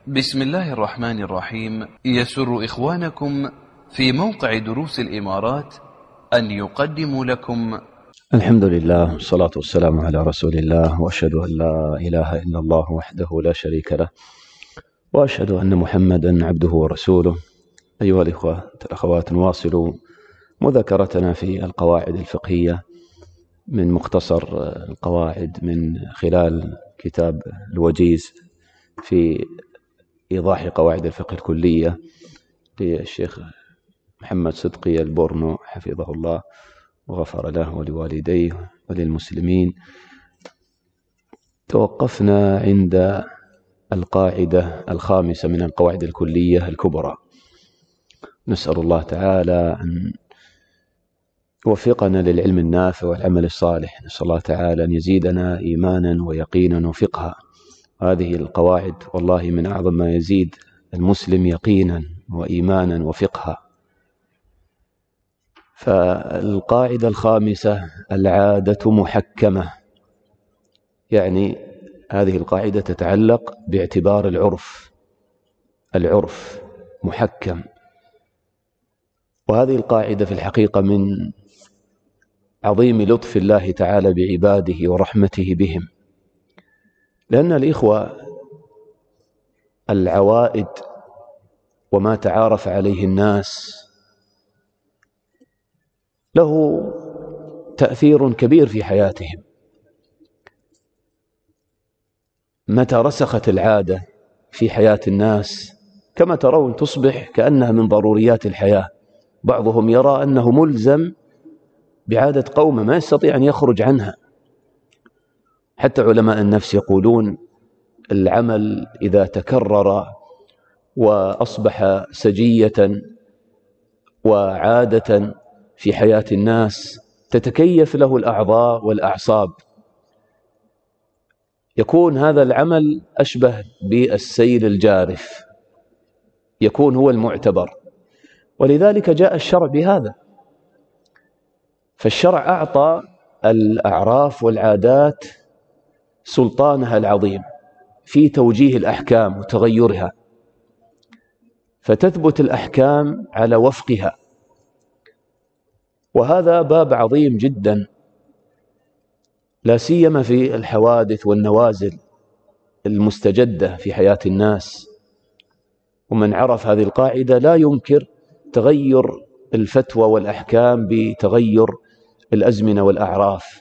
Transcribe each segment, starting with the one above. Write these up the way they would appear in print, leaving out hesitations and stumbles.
بسم الله الرحمن الرحيم. يسر إخوانكم في موقع دروس الإمارات أن يقدموا لكم الحمد لله والصلاة والسلام على رسول الله، وأشهد أن لا إله إلا الله وحده لا شريك له، وأشهد أن محمدا عبده ورسوله. أيها الإخوة والأخوات، نواصل مذاكرتنا في القواعد الفقهية من مختصر القواعد من خلال كتاب الوجيز في إيضاح قواعد الفقه الكلية للشيخ محمد صدقي البورنو حفظه الله وغفر له ولوالديه وللمسلمين. توقفنا عند القاعدة الخامسة من القواعد الكلية الكبرى. نسأل الله تعالى أن يوفقنا للعلم النافع والعمل الصالح. نسأل الله تعالى أن يزيدنا إيمانا ويقينا وفقها. هذه القواعد والله من أعظم ما يزيد المسلم يقينا وإيمانا وفقها. فالقاعدة الخامسة: العادة محكمة، يعني هذه القاعدة تتعلق باعتبار العرف محكم. وهذه القاعدة في الحقيقة من عظيم لطف الله تعالى بعباده ورحمته بهم، لأن الإخوة العوائد وما تعارف عليه الناس له تأثير كبير في حياتهم. متى رسخت العادة في حياة الناس كما ترون تصبح كأنها من ضروريات الحياة. بعضهم يرى أنه ملزم بعادة قومه ما يستطيع أن يخرج عنها. حتى علماء النفس يقولون العمل إذا تكرر وأصبح سجية وعادة في حياة الناس تتكيف له الأعضاء والأعصاب، يكون هذا العمل أشبه بالسيل الجارف، يكون هو المعتبر. ولذلك جاء الشرع بهذا. فالشرع أعطى الأعراف والعادات سلطانها العظيم في توجيه الأحكام وتغيرها، فتثبت الأحكام على وفقها. وهذا باب عظيم جدا، لا سيما في الحوادث والنوازل المستجدة في حياة الناس. ومن عرف هذه القاعدة لا ينكر تغير الفتوى والأحكام بتغير الأزمنة والأعراف.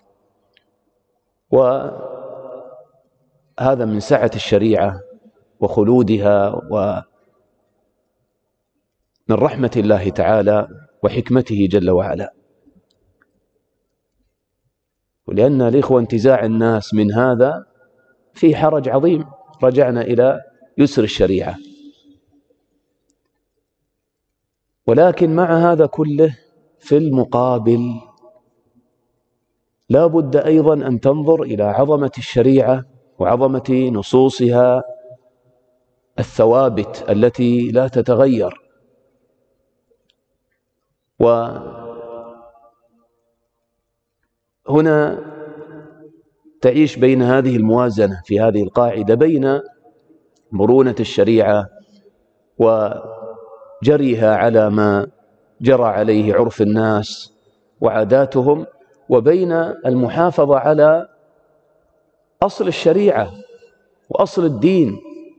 وهذا من سعة الشريعة وخلودها ومن رحمة الله تعالى وحكمته جل وعلا. ولأن الإخوة انتزاع الناس من هذا في حرج عظيم، رجعنا إلى يسر الشريعة. ولكن مع هذا كله في المقابل لا بد أيضا أن تنظر إلى عظمة الشريعة وعظمة نصوصها الثوابت التي لا تتغير. وهنا تعيش بين هذه الموازنة في هذه القاعدة بين مرونة الشريعة وجريها على ما جرى عليه عرف الناس وعاداتهم، وبين المحافظة على أصل الشريعة وأصل الدين.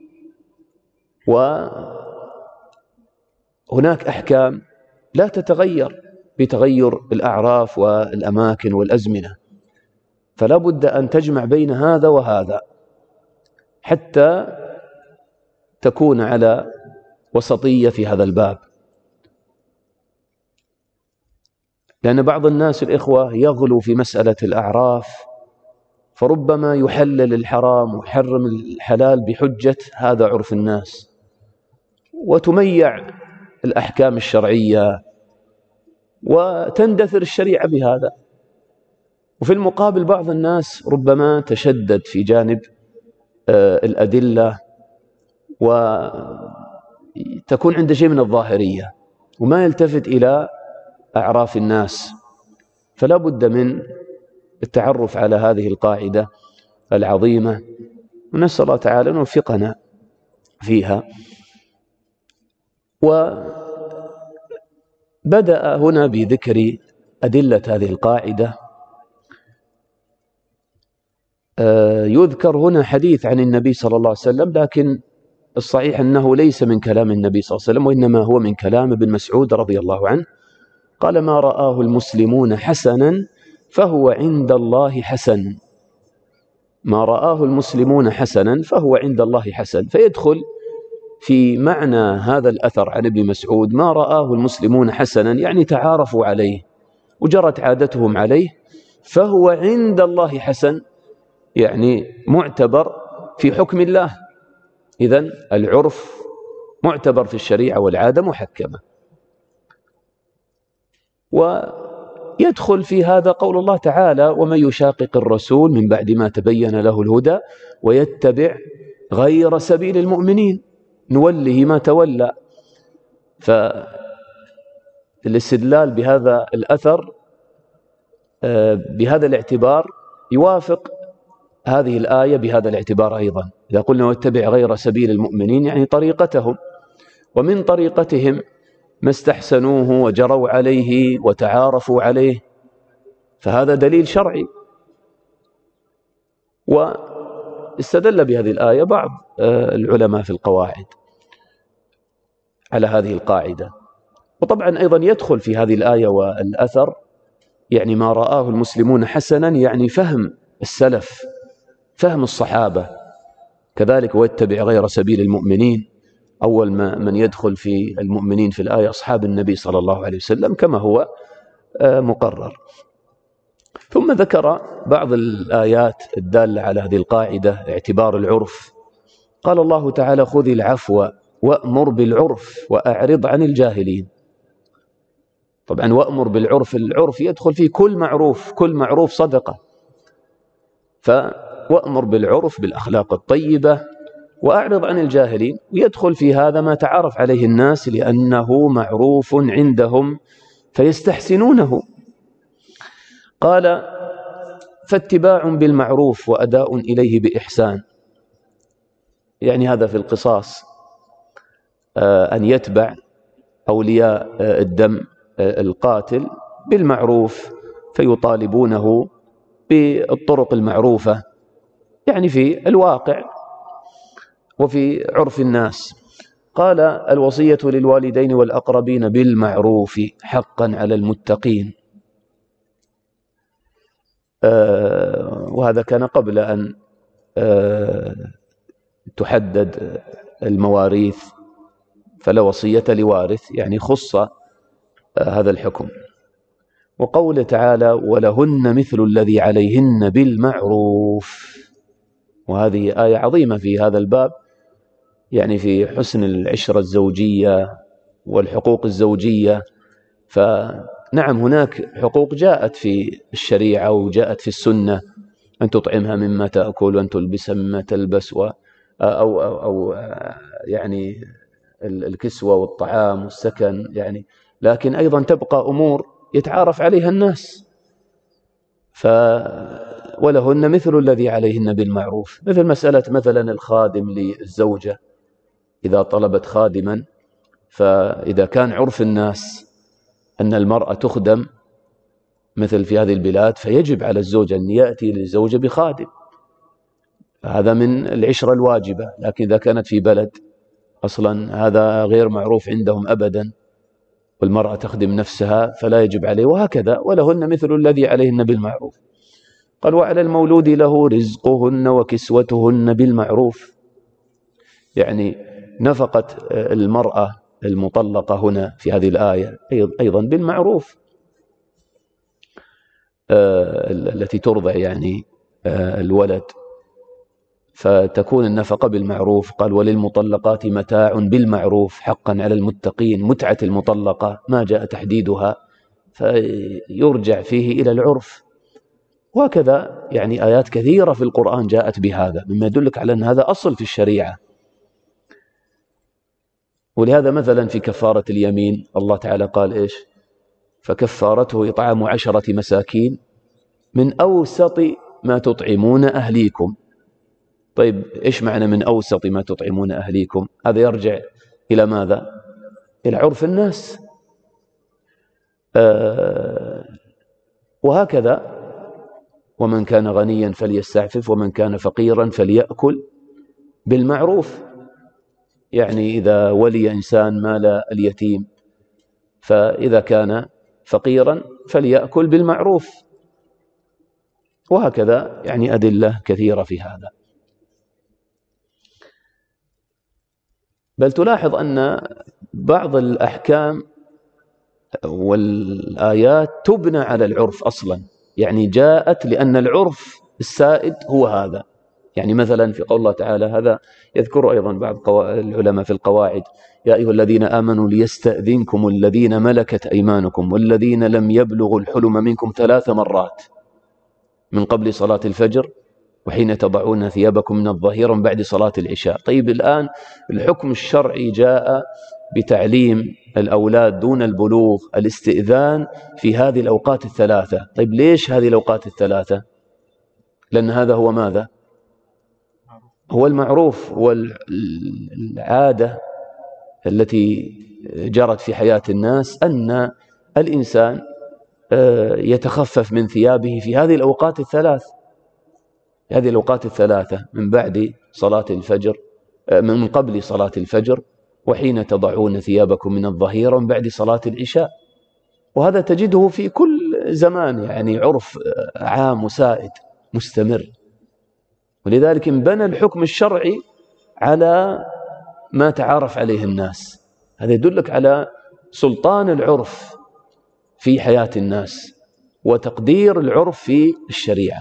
وهناك أحكام لا تتغير بتغير الأعراف والأماكن والأزمنة، فلا بد أن تجمع بين هذا وهذا حتى تكون على وسطية في هذا الباب. لأن بعض الناس الإخوة يغلو في مسألة الأعراف، فربما يحلل الحرام ويحرم الحلال بحجة هذا عرف الناس، وتميع الأحكام الشرعية وتندثر الشريعة بهذا. وفي المقابل بعض الناس ربما تشدد في جانب الأدلة وتكون عنده شيء من الظاهرية وما يلتفت إلى أعراف الناس. فلا بد من التعرف على هذه القاعدة العظيمة، ونسأل الله تعالى أن يوفقنا فيها. وبدأ هنا بذكر أدلة هذه القاعدة. يذكر هنا حديث عن النبي صلى الله عليه وسلم، لكن الصحيح أنه ليس من كلام النبي صلى الله عليه وسلم، وإنما هو من كلام ابن مسعود رضي الله عنه. قال: ما رآه المسلمون حسنا فهو عند الله حسن. ما رآه المسلمون حسنا فهو عند الله حسن. فيدخل في معنى هذا الأثر عن ابن مسعود: ما رآه المسلمون حسنا، يعني تعارفوا عليه وجرت عادتهم عليه، فهو عند الله حسن، يعني معتبر في حكم الله. إذن العرف معتبر في الشريعة والعادة محكمة. ويدخل في هذا قول الله تعالى: ومن يشاقق الرسول من بعد ما تبين له الهدى ويتبع غير سبيل المؤمنين نوله ما تولى. فالاستدلال بهذا الأثر بهذا الاعتبار يوافق هذه الآية بهذا الاعتبار أيضا. إذا قلنا واتبع غير سبيل المؤمنين يعني طريقتهم، ومن طريقتهم ما استحسنوه وجروا عليه وتعارفوا عليه، فهذا دليل شرعي. واستدل بهذه الآية بعض العلماء في القواعد على هذه القاعدة. وطبعا أيضا يدخل في هذه الآية والأثر يعني ما رآه المسلمون حسنا، يعني فهم السلف، فهم الصحابة. كذلك واتبع غير سبيل المؤمنين، أول من يدخل في المؤمنين في الآية أصحاب النبي صلى الله عليه وسلم كما هو مقرر. ثم ذكر بعض الآيات الدالة على هذه القاعدة اعتبار العرف. قال الله تعالى: خذ العفو وأمر بالعرف وأعرض عن الجاهلين. طبعا وأمر بالعرف، العرف يدخل فيه كل معروف، كل معروف صدقة. وأمر بالعرف بالأخلاق الطيبة وأعرض عن الجاهلين، ويدخل في هذا ما تعارف عليه الناس لأنه معروف عندهم فيستحسنونه. قال: فاتباع بالمعروف وأداء إليه بإحسان، يعني هذا في القصاص، أن يتبع أولياء الدم القاتل بالمعروف فيطالبونه بالطرق المعروفة، يعني في الواقع وفي عرف الناس. قال: الوصية للوالدين والأقربين بالمعروف حقا على المتقين. وهذا كان قبل أن تحدد المواريث، فلا وصية لوارث، يعني خص هذا الحكم. وقوله تعالى: ولهن مثل الذي عليهن بالمعروف. وهذه آية عظيمة في هذا الباب، يعني في حسن العشرة الزوجية والحقوق الزوجية. فنعم هناك حقوق جاءت في الشريعة وجاءت في السنة، أن تطعمها مما تأكل وأن تلبسها مما تلبس، أو يعني الكسوة والطعام والسكن يعني. لكن أيضا تبقى أمور يتعارف عليها الناس. ولهن مثل الذي عليهن بالمعروف، مثل مسألة مثلا الخادم للزوجة إذا طلبت خادما، فإذا كان عرف الناس أن المرأة تخدم مثل في هذه البلاد، فيجب على الزوجة أن يأتي للزوجة بخادم، هذا من العشرة الواجبة. لكن إذا كانت في بلد أصلا هذا غير معروف عندهم أبدا، والمرأة تخدم نفسها فلا يجب عليه، وهكذا. ولهن مثل الذي عليهن بالمعروف. قال: وعلى المولود له رزقهن وكسوتهن بالمعروف، يعني نفقة المرأة المطلقة هنا في هذه الآية أيضا بالمعروف، التي ترضع يعني الولد، فتكون النفقة بالمعروف. قال: وللمطلقات متاع بالمعروف حقا على المتقين. متعة المطلقة ما جاء تحديدها، فيرجع فيه إلى العرف. وهكذا يعني آيات كثيرة في القرآن جاءت بهذا، مما يدلك على أن هذا أصل في الشريعة. ولهذا مثلا في كفارة اليمين الله تعالى قال إيش؟ فكفارته إطعام 10 مساكين من أوسط ما تطعمون أهليكم. طيب إيش معنى من أوسط ما تطعمون أهليكم؟ هذا يرجع إلى ماذا؟ إلى عرف الناس. وهكذا ومن كان غنيا فليستعفف ومن كان فقيرا فليأكل بالمعروف. يعني إذا ولي إنسان مال اليتيم فإذا كان فقيرا فليأكل بالمعروف. وهكذا يعني أدلة كثيرة في هذا. بل تلاحظ أن بعض الأحكام والآيات تبنى على العرف أصلا، يعني جاءت لأن العرف السائد هو هذا. يعني مثلا في قول الله تعالى، هذا يذكر أيضا بعض العلماء في القواعد: يا أيها الذين آمنوا ليستأذنكم الذين ملكت أيمانكم والذين لم يبلغوا الحلم منكم 3 مرات من قبل صلاة الفجر وحين تضعون ثيابكم من الظهيرة من بعد صلاة العشاء. طيب الآن الحكم الشرعي جاء بتعليم الأولاد دون البلوغ الاستئذان في هذه الأوقات الثلاثة. طيب ليش هذه الأوقات الثلاثة؟ لأن هذا هو ماذا؟ هو المعروف والعادة التي جرت في حياة الناس أن الإنسان يتخفف من ثيابه في هذه الأوقات الثلاث، هذه الأوقات الثلاثة من بعد صلاة الفجر، من قبل صلاة الفجر وحين تضعون ثيابكم من الظهيرة ومن بعد صلاة العشاء. وهذا تجده في كل زمان، يعني عرف عام وسائد مستمر. ولذلك انبنى الحكم الشرعي على ما تعارف عليه الناس. هذا يدلك على سلطان العرف في حياة الناس وتقدير العرف في الشريعة.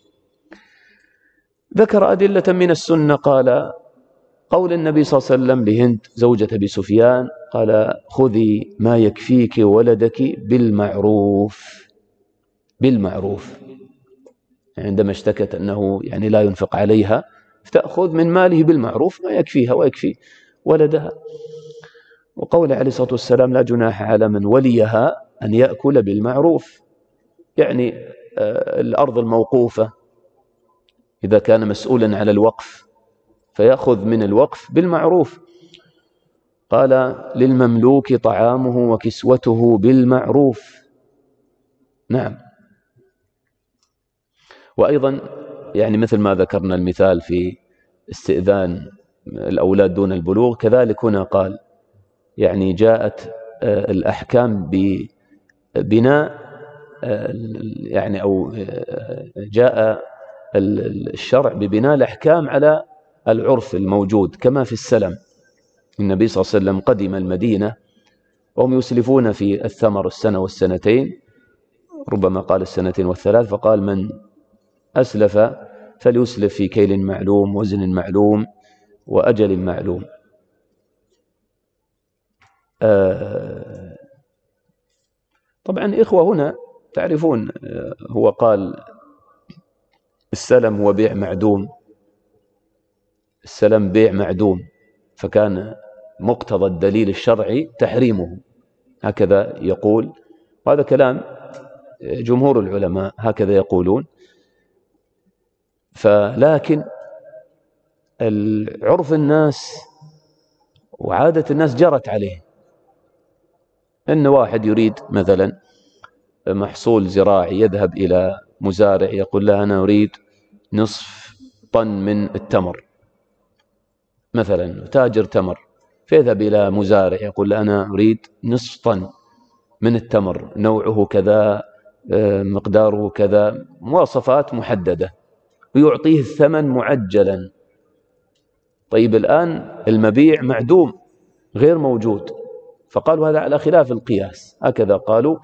ذكر أدلة من السنة. قال قول النبي صلى الله عليه وسلم لهند زوجة أبي سفيان، قال: خذي ما يكفيك ولدك بالمعروف. بالمعروف يعني عندما اشتكت أنه يعني لا ينفق عليها، فتأخذ من ماله بالمعروف ما يكفيها ويكفي ولدها. وقول عليه الصلاة والسلام: لا جناح على من وليها أن يأكل بالمعروف. يعني الأرض الموقوفة إذا كان مسؤولا على الوقف فيأخذ من الوقف بالمعروف. قال: للمملوك طعامه وكسوته بالمعروف. نعم. وأيضا يعني مثل ما ذكرنا المثال في استئذان الأولاد دون البلوغ، كذلك هنا قال يعني جاءت الأحكام ببناء يعني أو جاء الشرع ببناء الأحكام على العرف الموجود، كما في السلم. النبي صلى الله عليه وسلم قدم المدينة وهم يسلفون في الثمر السنة والسنتين، ربما قال السنتين والثلاث، فقال: من أسلف فليسلف في كيل معلوم وزن معلوم وأجل معلوم. طبعا إخوة هنا تعرفون، هو قال السلم هو بيع معدوم، السلم بيع معدوم، فكان مقتضى الدليل الشرعي تحريمه، هكذا يقول. وهذا كلام جمهور العلماء هكذا يقولون. فلكن العرف الناس وعادة الناس جرت عليه، أن واحد يريد مثلا محصول زراعي يذهب إلى مزارع يقول له: أنا أريد نصف طن من التمر مثلا، تاجر تمر، فيذهب إلى مزارع يقول له: أنا أريد نصف طن من التمر، نوعه كذا، مقداره كذا، مواصفات محددة، ويعطيه الثمن معجلا. طيب الآن المبيع معدوم غير موجود، فقالوا هذا على خلاف القياس، هكذا قالوا.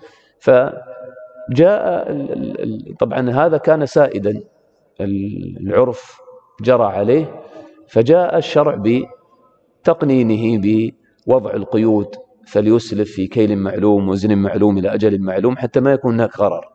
فجاء طبعا هذا كان سائدا، العرف جرى عليه، فجاء الشرع بتقنينه بوضع القيود: فليسلف في كيل معلوم وزن معلوم إلى أجل معلوم، حتى ما يكون هناك غرر.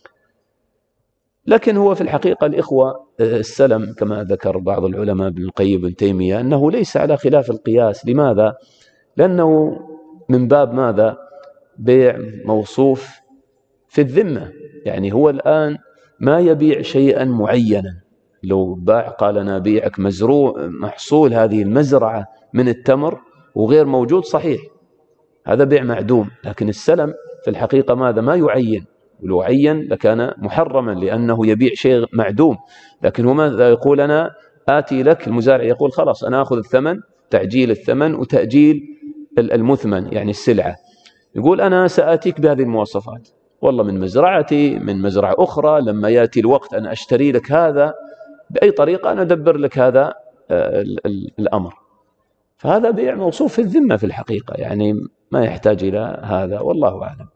لكن هو في الحقيقة الإخوة السلم كما ذكر بعض العلماء ابن القيم بن تيمية أنه ليس على خلاف القياس. لماذا؟ لأنه من باب ماذا؟ بيع موصوف في الذمة. يعني هو الآن ما يبيع شيئا معينا، لو باع قال أنا أبيعك مزروع محصول هذه المزرعة من التمر وغير موجود، صحيح هذا بيع معدوم. لكن السلم في الحقيقة ماذا؟ ما يعين، ولو عين لكان محرما لأنه يبيع شيء معدوم. لكن هو ماذا يقول؟ أنا آتي لك، المزارع يقول خلاص أنا أخذ الثمن، تعجيل الثمن وتأجيل المثمن يعني السلعة. يقول أنا سآتيك بهذه المواصفات، والله من مزرعتي من مزرعة أخرى، لما يأتي الوقت أنا أشتري لك هذا بأي طريقة، أنا أدبر لك هذا الأمر. فهذا بيع موصوف في الذمة في الحقيقة، يعني ما يحتاج إلى هذا، والله أعلم.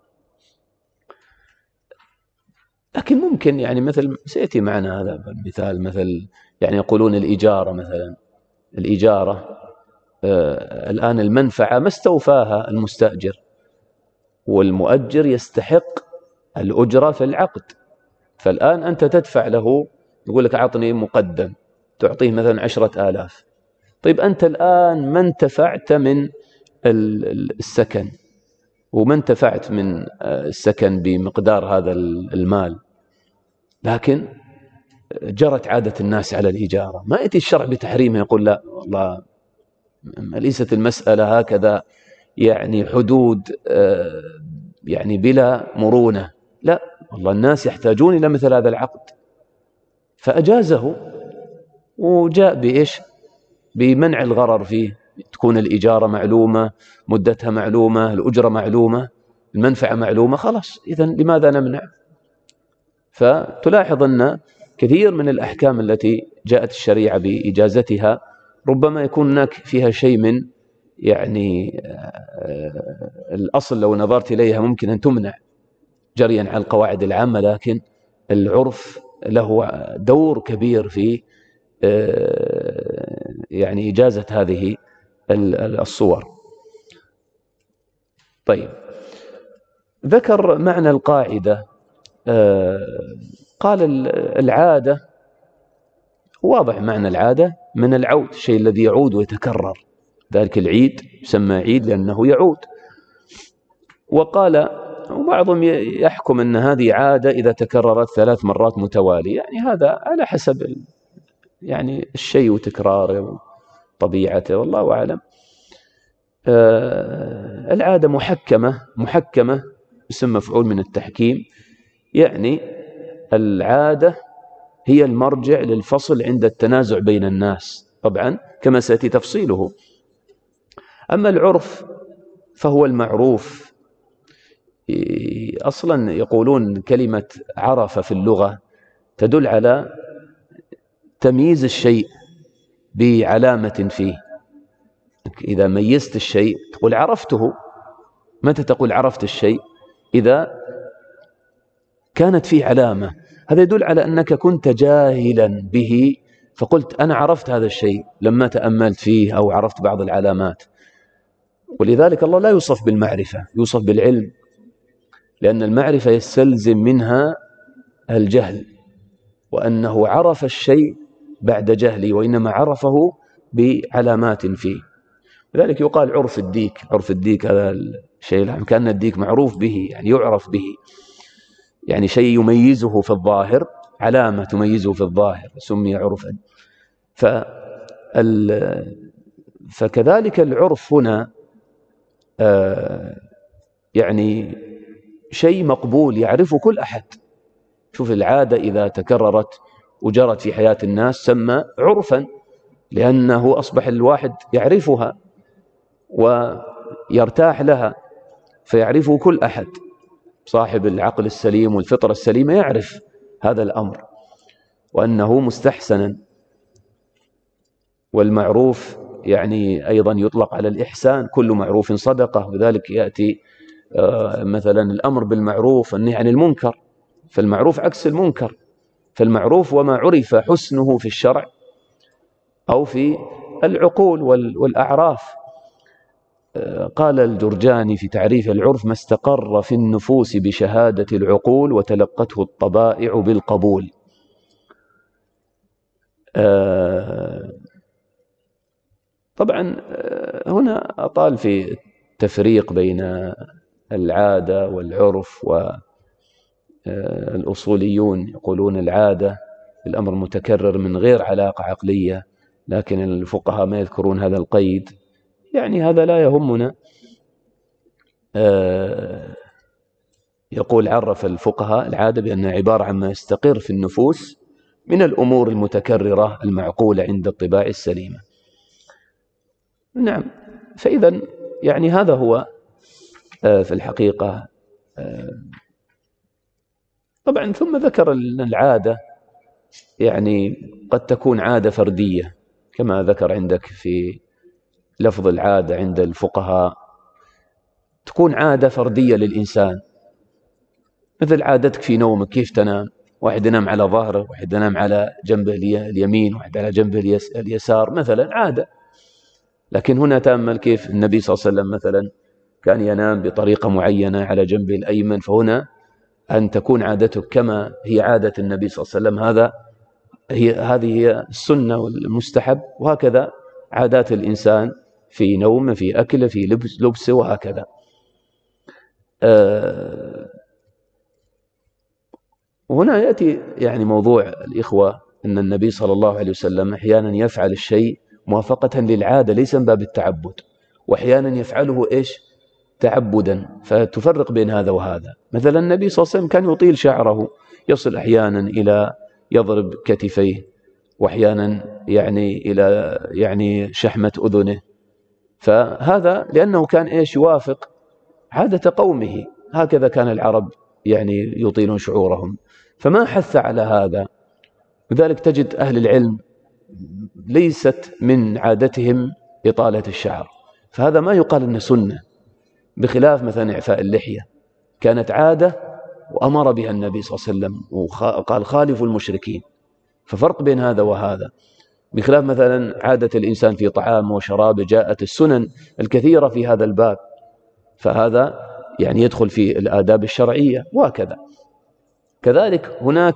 لكن ممكن يعني مثل سيأتي معنا هذا المثال، مثل يعني يقولون الإجارة مثلا، الإجارة الآن المنفعة ما استوفاها المستأجر، والمؤجر يستحق الأجرة في العقد. فالآن أنت تدفع له، يقول لك أعطني مقدم، تعطيه مثلا 10,000. طيب أنت الآن ما انتفعت من السكن، وما انتفعت من السكن بمقدار هذا المال، لكن جرت عادة الناس على الإجارة. ما يأتي الشرع بتحريمها يقول لا والله ليست المسألة هكذا، يعني حدود يعني بلا مرونة، لا والله الناس يحتاجون إلى مثل هذا العقد، فأجازه وجاء بإيش؟ بمنع الغرر فيه، تكون الإجارة معلومة، مدتها معلومة، الأجرة معلومة، المنفعة معلومة، خلاص إذن لماذا نمنع؟ فتلاحظ أن كثير من الأحكام التي جاءت الشريعة بإجازتها ربما يكون هناك فيها شيء من يعني الأصل لو نظرت إليها ممكن أن تمنع جريا على القواعد العامة، لكن العرف له دور كبير في يعني إجازة هذه الصور. طيب، ذكر معنى القاعدة، قال العادة، واضح معنى العادة من العود، الشيء الذي يعود ويتكرر، ذلك العيد يسمى عيد لأنه يعود. وقال وبعضهم يحكم أن هذه عادة إذا تكررت 3 مرات متوالية، يعني هذا على حسب يعني الشيء وتكراره وطبيعته، والله أعلم. العادة محكمة اسم مفعول من التحكيم، يعني العادة هي المرجع للفصل عند التنازع بين الناس، طبعا كما سيأتي تفصيله. أما العرف فهو المعروف. أصلا يقولون كلمة عرف في اللغة تدل على تمييز الشيء بعلامة فيه. إذا ميزت الشيء تقول عرفته. متى تقول عرفت الشيء؟ إذا كانت فيه علامة، هذا يدل على أنك كنت جاهلا به فقلت أنا عرفت هذا الشيء لما تأملت فيه أو عرفت بعض العلامات. ولذلك الله لا يوصف بالمعرفة، يوصف بالعلم، لأن المعرفة يستلزم منها الجهل، وأنه عرف الشيء بعد جهله، وإنما عرفه بعلامات فيه. لذلك يقال عرف الديك. عرف الديك هذا الشيء كأن الديك معروف به، يعني يعرف به، يعني شيء يميزه في الظاهر، علامة تميزه في الظاهر سمي عرفا. فكذلك العرف هنا يعني شيء مقبول يعرفه كل أحد. شوف العادة إذا تكررت وجرت في حياة الناس سمى عرفا، لأنه أصبح الواحد يعرفها ويرتاح لها، فيعرفه كل أحد. صاحب العقل السليم والفطرة السليمة يعرف هذا الأمر وأنه مستحسنا. والمعروف يعني أيضا يطلق على الإحسان، كل معروف صدقة، وذلك يأتي مثلا الأمر بالمعروف والنهي عن المنكر، فالمعروف عكس المنكر. فالمعروف وما عرف حسنه في الشرع أو في العقول والأعراف. قال الجرجاني في تعريف العرف: ما استقر في النفوس بشهادة العقول وتلقته الطبائع بالقبول. طبعا هنا أطال في التفريق بين العادة والعرف، والأصوليون يقولون العادة الأمر متكرر من غير علاقة عقلية، لكن الفقهاء ما يذكرون هذا القيد، يعني هذا لا يهمنا. يقول عرف الفقهاء العادة بأنها عبارة عن ما يستقر في النفوس من الأمور المتكررة المعقولة عند الطباع السليمة. نعم، فإذا يعني هذا هو في الحقيقة. طبعا ثم ذكر أن العادة يعني قد تكون عادة فردية، كما ذكر عندك في لفظ العادة عند الفقهاء، تكون عادة فردية للإنسان، مثل عادتك في نومك، كيف تنام، واحد ينام على ظهره، واحد ينام على جنبه اليمين، واحد على جنبه اليسار مثلا، عادة. لكن هنا تأمل كيف النبي صلى الله عليه وسلم مثلا كان ينام بطريقة معينة على جنبه الأيمن، فهنا أن تكون عادتك كما هي عادة النبي صلى الله عليه وسلم، هذه هي السنة والمستحب. وهكذا عادات الإنسان في نومه، في أكله، في لبسه، وهكذا. وهنا يأتي يعني موضوع الإخوة أن النبي صلى الله عليه وسلم أحيانا يفعل الشيء موافقة للعادة ليس من باب التعبد، وأحيانا يفعله تعبدا، فتفرق بين هذا وهذا. مثلا النبي صلى الله عليه وسلم كان يطيل شعره، يصل أحيانا إلى يضرب كتفيه، وأحيانا يعني إلى شحمة أذنه، فهذا لأنه كان يوافق عادة قومه، هكذا كان العرب يعني يطيلون شعورهم، فما حث على هذا. لذلك تجد أهل العلم ليست من عادتهم إطالة الشعر، فهذا ما يقال أنه سنة، بخلاف مثلا إعفاء اللحية، كانت عادة وأمر بها النبي صلى الله عليه وسلم وقال خالفوا المشركين، ففرق بين هذا وهذا. بخلاف مثلا عادة الإنسان في طعامه وشرابه، جاءت السنن الكثيرة في هذا الباب، فهذا يعني يدخل في الآداب الشرعية. وهكذا كذلك هناك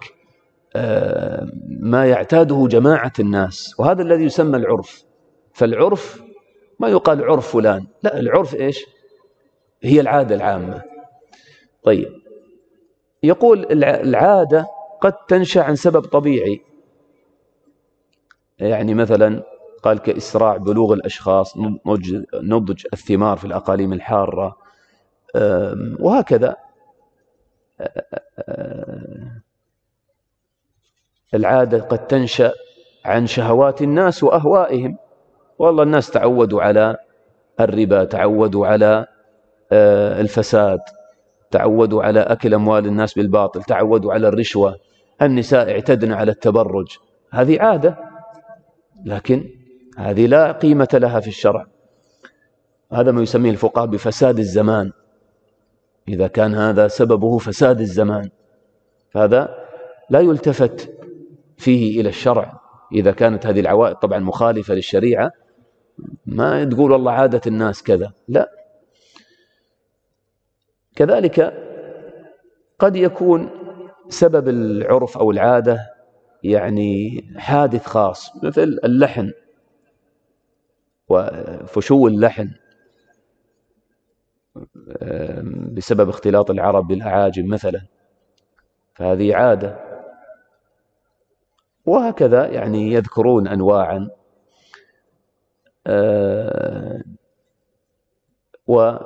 ما يعتاده جماعة الناس، وهذا الذي يسمى العرف. فالعرف ما يقال عرف فلان، لا، العرف هي العادة العامة. طيب، يقول العادة قد تنشأ عن سبب طبيعي، يعني مثلا قال كإسراع بلوغ الأشخاص، نضج الثمار في الأقاليم الحارة، وهكذا. العادة قد تنشأ عن شهوات الناس وأهوائهم، والله الناس تعودوا على الربا، تعودوا على الفساد، تعودوا على أكل أموال الناس بالباطل، تعودوا على الرشوة، النساء اعتدن على التبرج، هذه عادة، لكن هذه لا قيمة لها في الشرع. هذا ما يسميه الفقهاء بفساد الزمان، إذا كان هذا سببه فساد الزمان، فهذا لا يلتفت فيه إلى الشرع. إذا كانت هذه العوائد طبعا مخالفة للشريعة، ما تقول والله عادة الناس كذا، لا. كذلك قد يكون سبب العرف أو العادة يعني حادث خاص، مثل اللحن وفشو اللحن بسبب اختلاط العرب بالأعاجم مثلا، فهذه عادة. وهكذا يعني يذكرون أنواعا. وما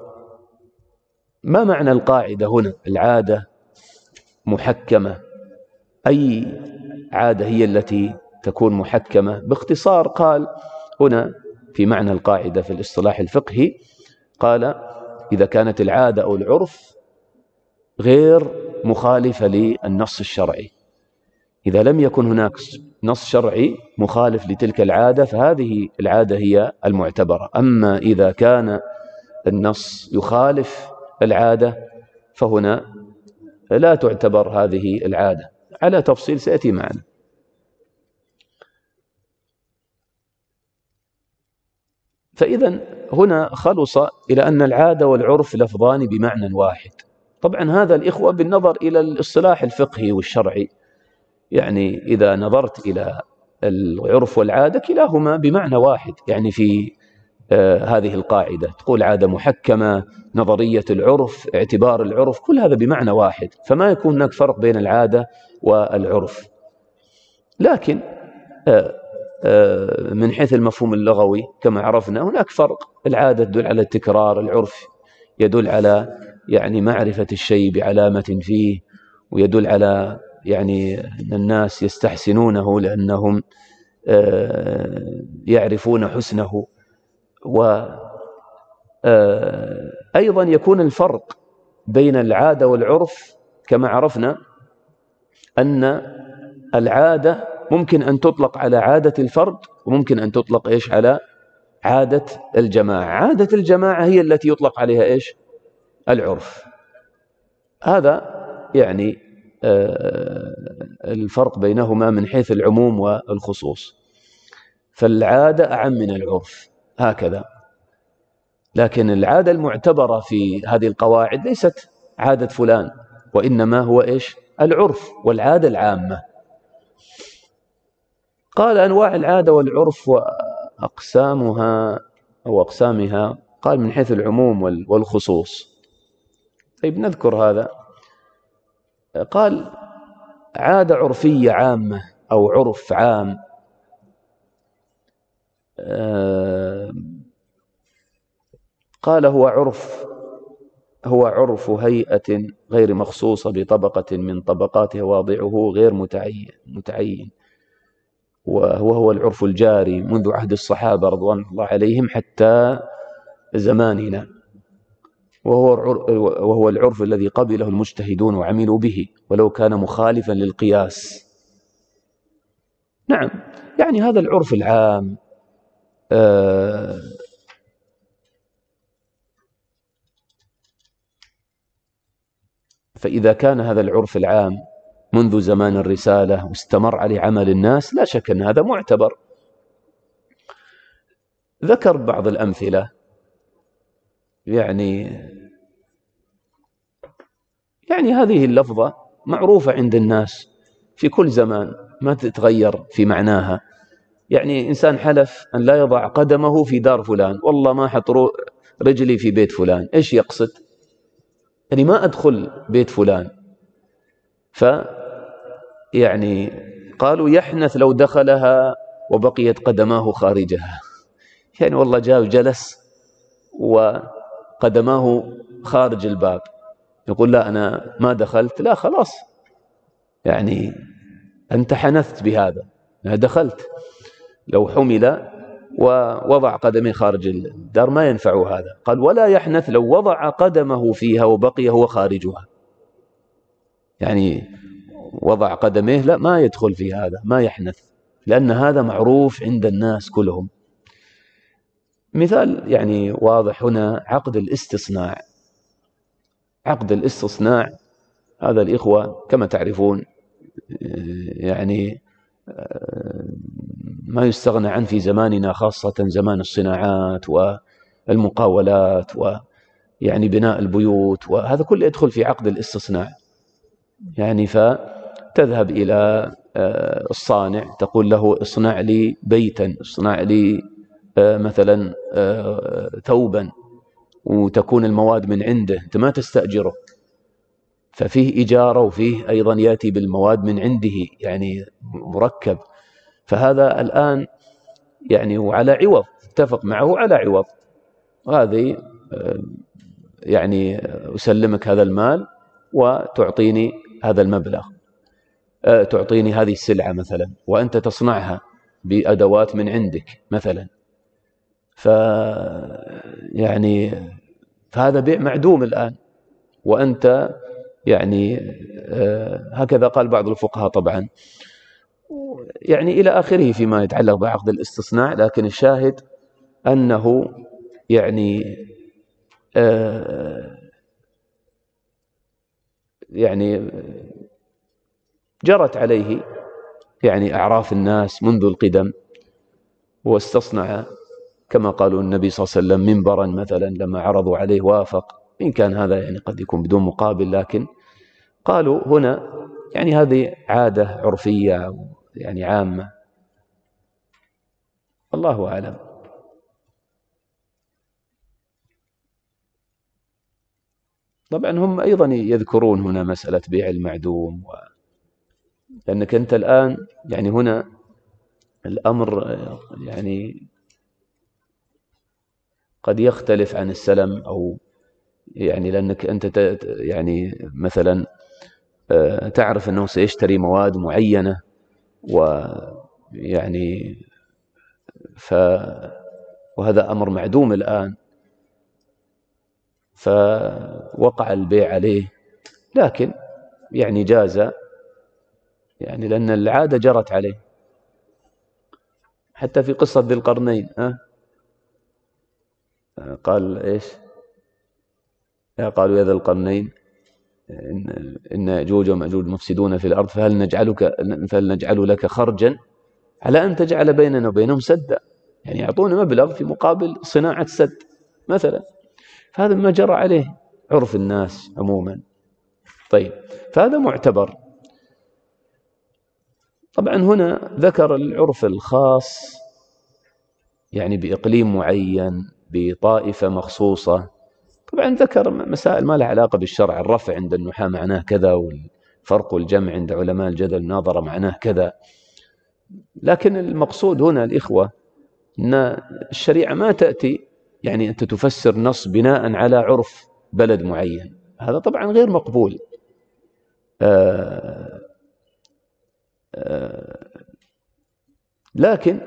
معنى القاعدة هنا؟ العادة محكمة، أي عادة هي التي تكون محكمة؟ باختصار قال هنا في معنى القاعدة في الاصطلاح الفقهي، قال إذا كانت العادة أو العرف غير مخالفة للنص الشرعي، إذا لم يكن هناك نص شرعي مخالف لتلك العادة فهذه العادة هي المعتبرة. أما إذا كان النص يخالف العادة فهنا لا تعتبر هذه العادة، على تفصيل سيأتي معنا. فإذا هنا خلص إلى أن العادة والعرف لفظان بمعنى واحد. طبعا هذا الإخوة بالنظر إلى الاصطلاح الفقهي والشرعي، يعني إذا نظرت إلى العرف والعادة كلاهما بمعنى واحد، يعني في هذه القاعدة تقول عادة محكمة، نظرية العرف، اعتبار العرف، كل هذا بمعنى واحد، فما يكون هناك فرق بين العادة والعرف. لكن من حيث المفهوم اللغوي كما عرفنا هناك فرق. العادة تدل على التكرار، العرف يدل على يعني معرفة الشيء بعلامة فيه، ويدل على يعني أن الناس يستحسنونه لأنهم يعرفون حسنه. وأيضا يكون الفرق بين العادة والعرف كما عرفنا أن العادة ممكن أن تطلق على عادة الفرد، وممكن أن تطلق إيش على عادة الجماعة. عادة الجماعة هي التي يطلق عليها إيش؟ العرف. هذا يعني الفرق بينهما من حيث العموم والخصوص. فالعادة أعم من العرف هكذا. لكن العادة المعتبرة في هذه القواعد ليست عادة فلان، وإنما هو إيش؟ العرف والعادة العامة. قال أنواع العادة والعرف وأقسامها أو أقسامها، قال من حيث العموم والخصوص. طيب نذكر هذا. قال عادة عرفية عامة أو عرف عام، قال هو عرف هيئة غير مخصوصة بطبقة من طبقاتها واضعه غير متعين، وهو العرف الجاري منذ عهد الصحابة رضوان الله عليهم حتى زماننا، وهو العرف الذي قبله المجتهدون وعملوا به ولو كان مخالفا للقياس. نعم، يعني هذا العرف العام فإذا كان هذا العرف العام منذ زمان الرسالة واستمر عليه عمل الناس لا شك أن هذا معتبر. ذكر بعض الأمثلة، يعني هذه اللفظة معروفة عند الناس في كل زمان ما تتغير في معناها. يعني إنسان حلف أن لا يضع قدمه في دار فلان، والله ما حط رجلي في بيت فلان. إيش يقصد؟ يعني ما أدخل بيت فلان. يعني قالوا يحنث لو دخلها وبقيت قدماه خارجها. يعني والله جاء وجلس وقدماه خارج الباب، يقول لا أنا ما دخلت. لا خلاص، يعني أنت حنثت بهذا، دخلت. لو حمل ووضع قدمه خارج الدار ما ينفع هذا. قال ولا يحنث لو وضع قدمه فيها وبقي هو خارجها. يعني وضع قدمه لا، ما يدخل في هذا، ما يحنث، لأن هذا معروف عند الناس كلهم. مثال يعني واضح هنا عقد الاستصناع. عقد الاستصناع هذا الإخوة كما تعرفون يعني ما يستغنى عنه في زماننا، خاصة زمان الصناعات والمقاولات ويعني بناء البيوت، وهذا كله يدخل في عقد الاستصناع. يعني فتذهب إلى الصانع تقول له اصنع لي بيتا، اصنع لي مثلا ثوبا، وتكون المواد من عنده، أنت ما تستأجره. ففيه إجارة وفيه أيضا يأتي بالمواد من عنده، يعني مركب. فهذا الآن يعني وعلى عوض، اتفق معه على عوض. هذه يعني أسلمك هذا المال وتعطيني هذا المبلغ، تعطيني هذه السلعة مثلا، وأنت تصنعها بأدوات من عندك مثلا. يعني فهذا بيع معدوم الآن، وأنت يعني هكذا قال بعض الفقهاء طبعا، يعني إلى آخره فيما يتعلق بعقد الاستصناع. لكن الشاهد أنه يعني جرت عليه يعني أعراف الناس منذ القدم، واستصنع كما قالوا النبي صلى الله عليه وسلم منبرا مثلا، لما عرضوا عليه وافق. إن كان هذا يعني قد يكون بدون مقابل، لكن قالوا هنا يعني هذه عادة عرفية يعني عامة. الله أعلم. طبعا هم أيضا يذكرون هنا مسألة بيع المعدوم لأنك أنت الآن يعني هنا الأمر يعني قد يختلف عن السلم، أو يعني لأنك أنت يعني مثلا تعرف أنه سيشتري مواد معينة، ويعني وهذا أمر معدوم الآن، فوقع البيع عليه، لكن يعني جاز، يعني لأن العادة جرت عليه. حتى في قصة ذي القرنين قال إيش؟ قالوا يا ذا القرنين إن يأجوج ومأجوج مفسدون في الأرض فهل نجعل لك خرجا على أن تجعل بيننا وبينهم سدا، يعني يعطون مبلغ في مقابل صناعة سد مثلا. فهذا ما جرى عليه عرف الناس عموما. طيب، فهذا معتبر. طبعا هنا ذكر العرف الخاص يعني بإقليم معين، بطائفة مخصوصة. طبعا ذكر مسائل ما لها علاقة بالشرع، الرفع عند النحاة معناه كذا، والفرق والجمع عند علماء الجدل الناظرة معناه كذا. لكن المقصود هنا الإخوة أن الشريعة ما تأتي يعني أنت تفسر نص بناء على عرف بلد معين، هذا طبعا غير مقبول. لكن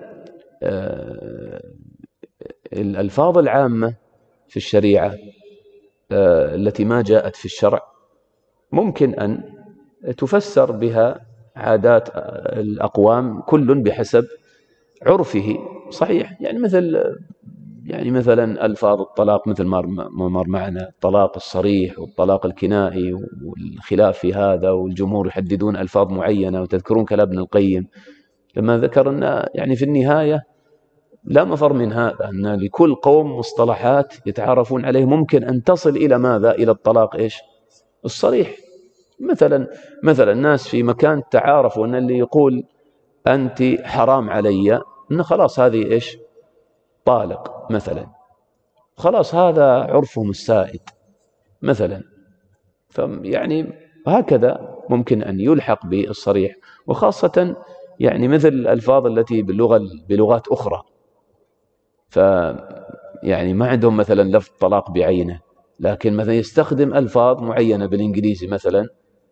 الألفاظ العامة في الشريعة التي ما جاءت في الشرع ممكن أن تفسر بها عادات الأقوام كل بحسب عرفه. صحيح، يعني مثلا ألفاظ الطلاق مثل ما مر معنا، الطلاق الصريح والطلاق الكنائي والخلاف في هذا، والجمهور يحددون ألفاظ معينة. وتذكرون كلام ابن القيم لما ذكر أن يعني في النهاية لا مفر من هذا، أن لكل قوم مصطلحات يتعارفون عليه، ممكن أن تصل إلى ماذا؟ إلى الطلاق إيش؟ الصريح. مثلا الناس في مكان تعارفوا أن اللي يقول أنت حرام علي أن خلاص هذه إيش؟ طالق مثلا، خلاص هذا عرفهم السائد مثلا. فيعني هكذا ممكن أن يلحق بالصريح، وخاصة يعني مثل الألفاظ التي بلغات أخرى، يعني ما عندهم مثلا لفظ طلاق بعينه، لكن مثلا يستخدم ألفاظ معينة بالإنجليزي مثلا.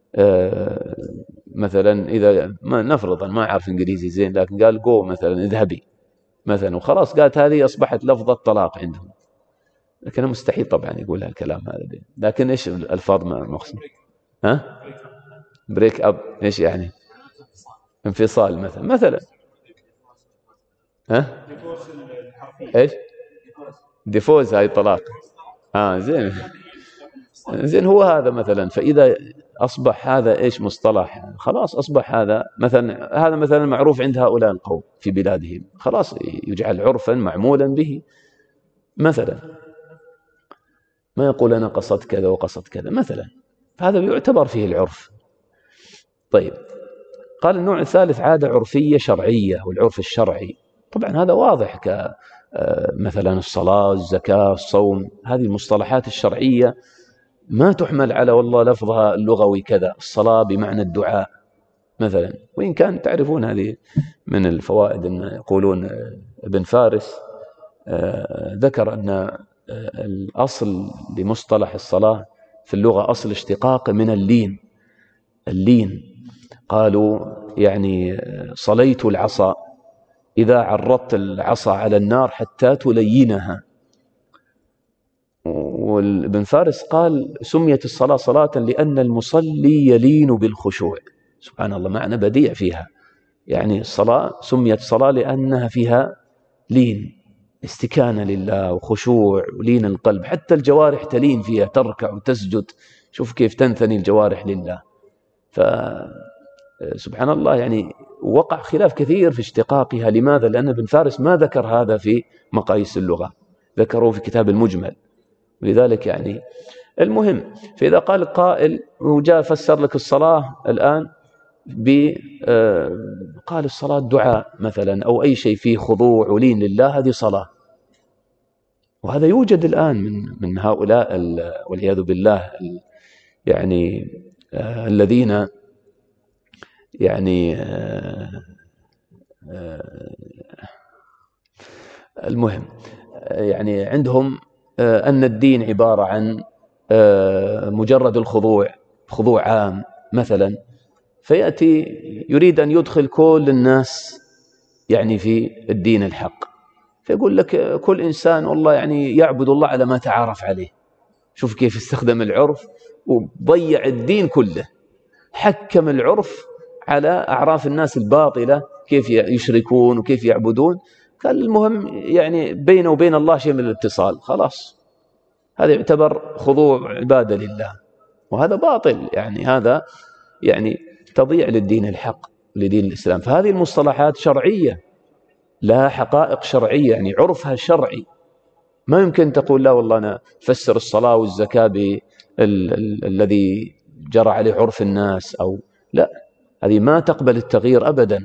مثلا إذا ما نفرض ما أعرف إنجليزي زين، لكن قال جو مثلا، اذهبي مثلا، وخلاص قالت هذه أصبحت لفظة طلاق عندهم. لكن مستحيل طبعا يقول هالكلام هذا دي. لكن إيش الألفاظ مقصود؟ بريك أب إيش يعني؟ انفصال مثلا. إيش؟ ديفوز هاي طلاق. زين هو هذا مثلا. فإذا أصبح هذا إيش؟ مصطلح، خلاص أصبح هذا مثلا معروف عند هؤلاء القوم في بلادهم، خلاص يجعل عرفا معمولا به مثلا. ما يقول أنا قصدت كذا وقصدت كذا مثلا، هذا يعتبر فيه العرف. طيب، قال النوع الثالث عادة عرفية شرعية، والعرف الشرعي طبعا هذا واضح، مثلا الصلاة، الزكاة، الصوم، هذه المصطلحات الشرعية ما تحمل على والله لفظها اللغوي كذا. الصلاة بمعنى الدعاء مثلا، وإن كان تعرفون هذه من الفوائد أن يقولون ابن فارس ذكر أن الأصل لمصطلح الصلاة في اللغة أصل اشتقاق من اللين. قالوا يعني صليت العصا، إذا عرضت العصا على النار حتى تلينها. وابن فارس قال سميت الصلاة صلاة لأن المصلي يلين بالخشوع. سبحان الله، معنى بديع فيها. يعني الصلاة سميت صلاة لأنها فيها لين، استكانة لله وخشوع ولين القلب، حتى الجوارح تلين فيها، تركع وتسجد. شوف كيف تنثني الجوارح لله. فسبحان الله، يعني وقع خلاف كثير في اشتقاقها. لماذا؟ لأن ابن فارس ما ذكر هذا في مقاييس اللغة، ذكره في كتاب المجمل. ولذلك يعني المهم، فإذا قال قائل وجاء فسر لك الصلاة الآن قال الصلاة دعاء مثلا، أو أي شيء فيه خضوع ولين لله، هذه صلاة. وهذا يوجد الآن من هؤلاء والعياذ بالله يعني الذين يعني المهم يعني عندهم أن الدين عبارة عن مجرد الخضوع، خضوع عام مثلا، فيأتي يريد أن يدخل كل الناس يعني في الدين الحق، فيقول لك كل إنسان والله يعني يعبد الله على ما تعارف عليه. شوف كيف استخدم العرف وضيع الدين كله، حكم العرف على أعراف الناس الباطلة كيف يشركون وكيف يعبدون. قال المهم يعني بينه وبين الله شيء من الاتصال، خلاص هذا يعتبر خضوع عبادة لله، وهذا باطل. يعني هذا يعني تضيع للدين الحق، لدين الإسلام. فهذه المصطلحات شرعية، لها حقائق شرعية، يعني عرفها شرعي. ما يمكن تقول لا والله أنا فسر الصلاة والزكاة بالذي جرى عليه عرف الناس، أو لا، هذه ما تقبل التغيير أبدا.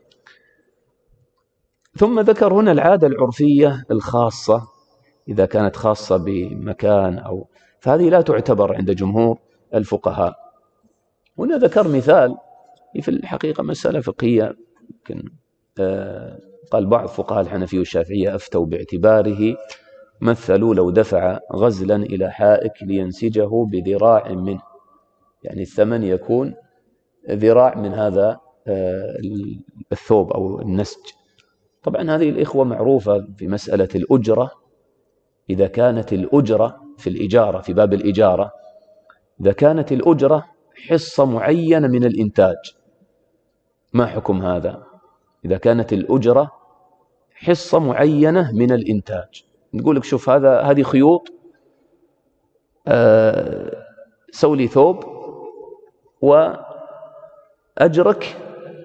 ثم ذكر هنا العادة العرفية الخاصة، إذا كانت خاصة بمكان أو فهذه لا تعتبر عند جمهور الفقهاء. هنا ذكر مثال في الحقيقة مسألة فقهية، يمكن قال بعض فقهاء الحنفية والشافعية أفتوا باعتباره، مثلوا لو دفع غزلا إلى حائك لينسجه بذراع منه، يعني الثمن يكون ذراع من هذا الثوب أو النسج. طبعا هذه الإخوة معروفة في مسألة الأجرة. إذا كانت الأجرة في الإجارة، في باب الإجارة، إذا كانت الأجرة حصة معينة من الإنتاج، ما حكم هذا؟ إذا كانت الأجرة حصة معينة من الإنتاج، نقول لك شوف هذه خيوط، سوي لي ثوب وأجرك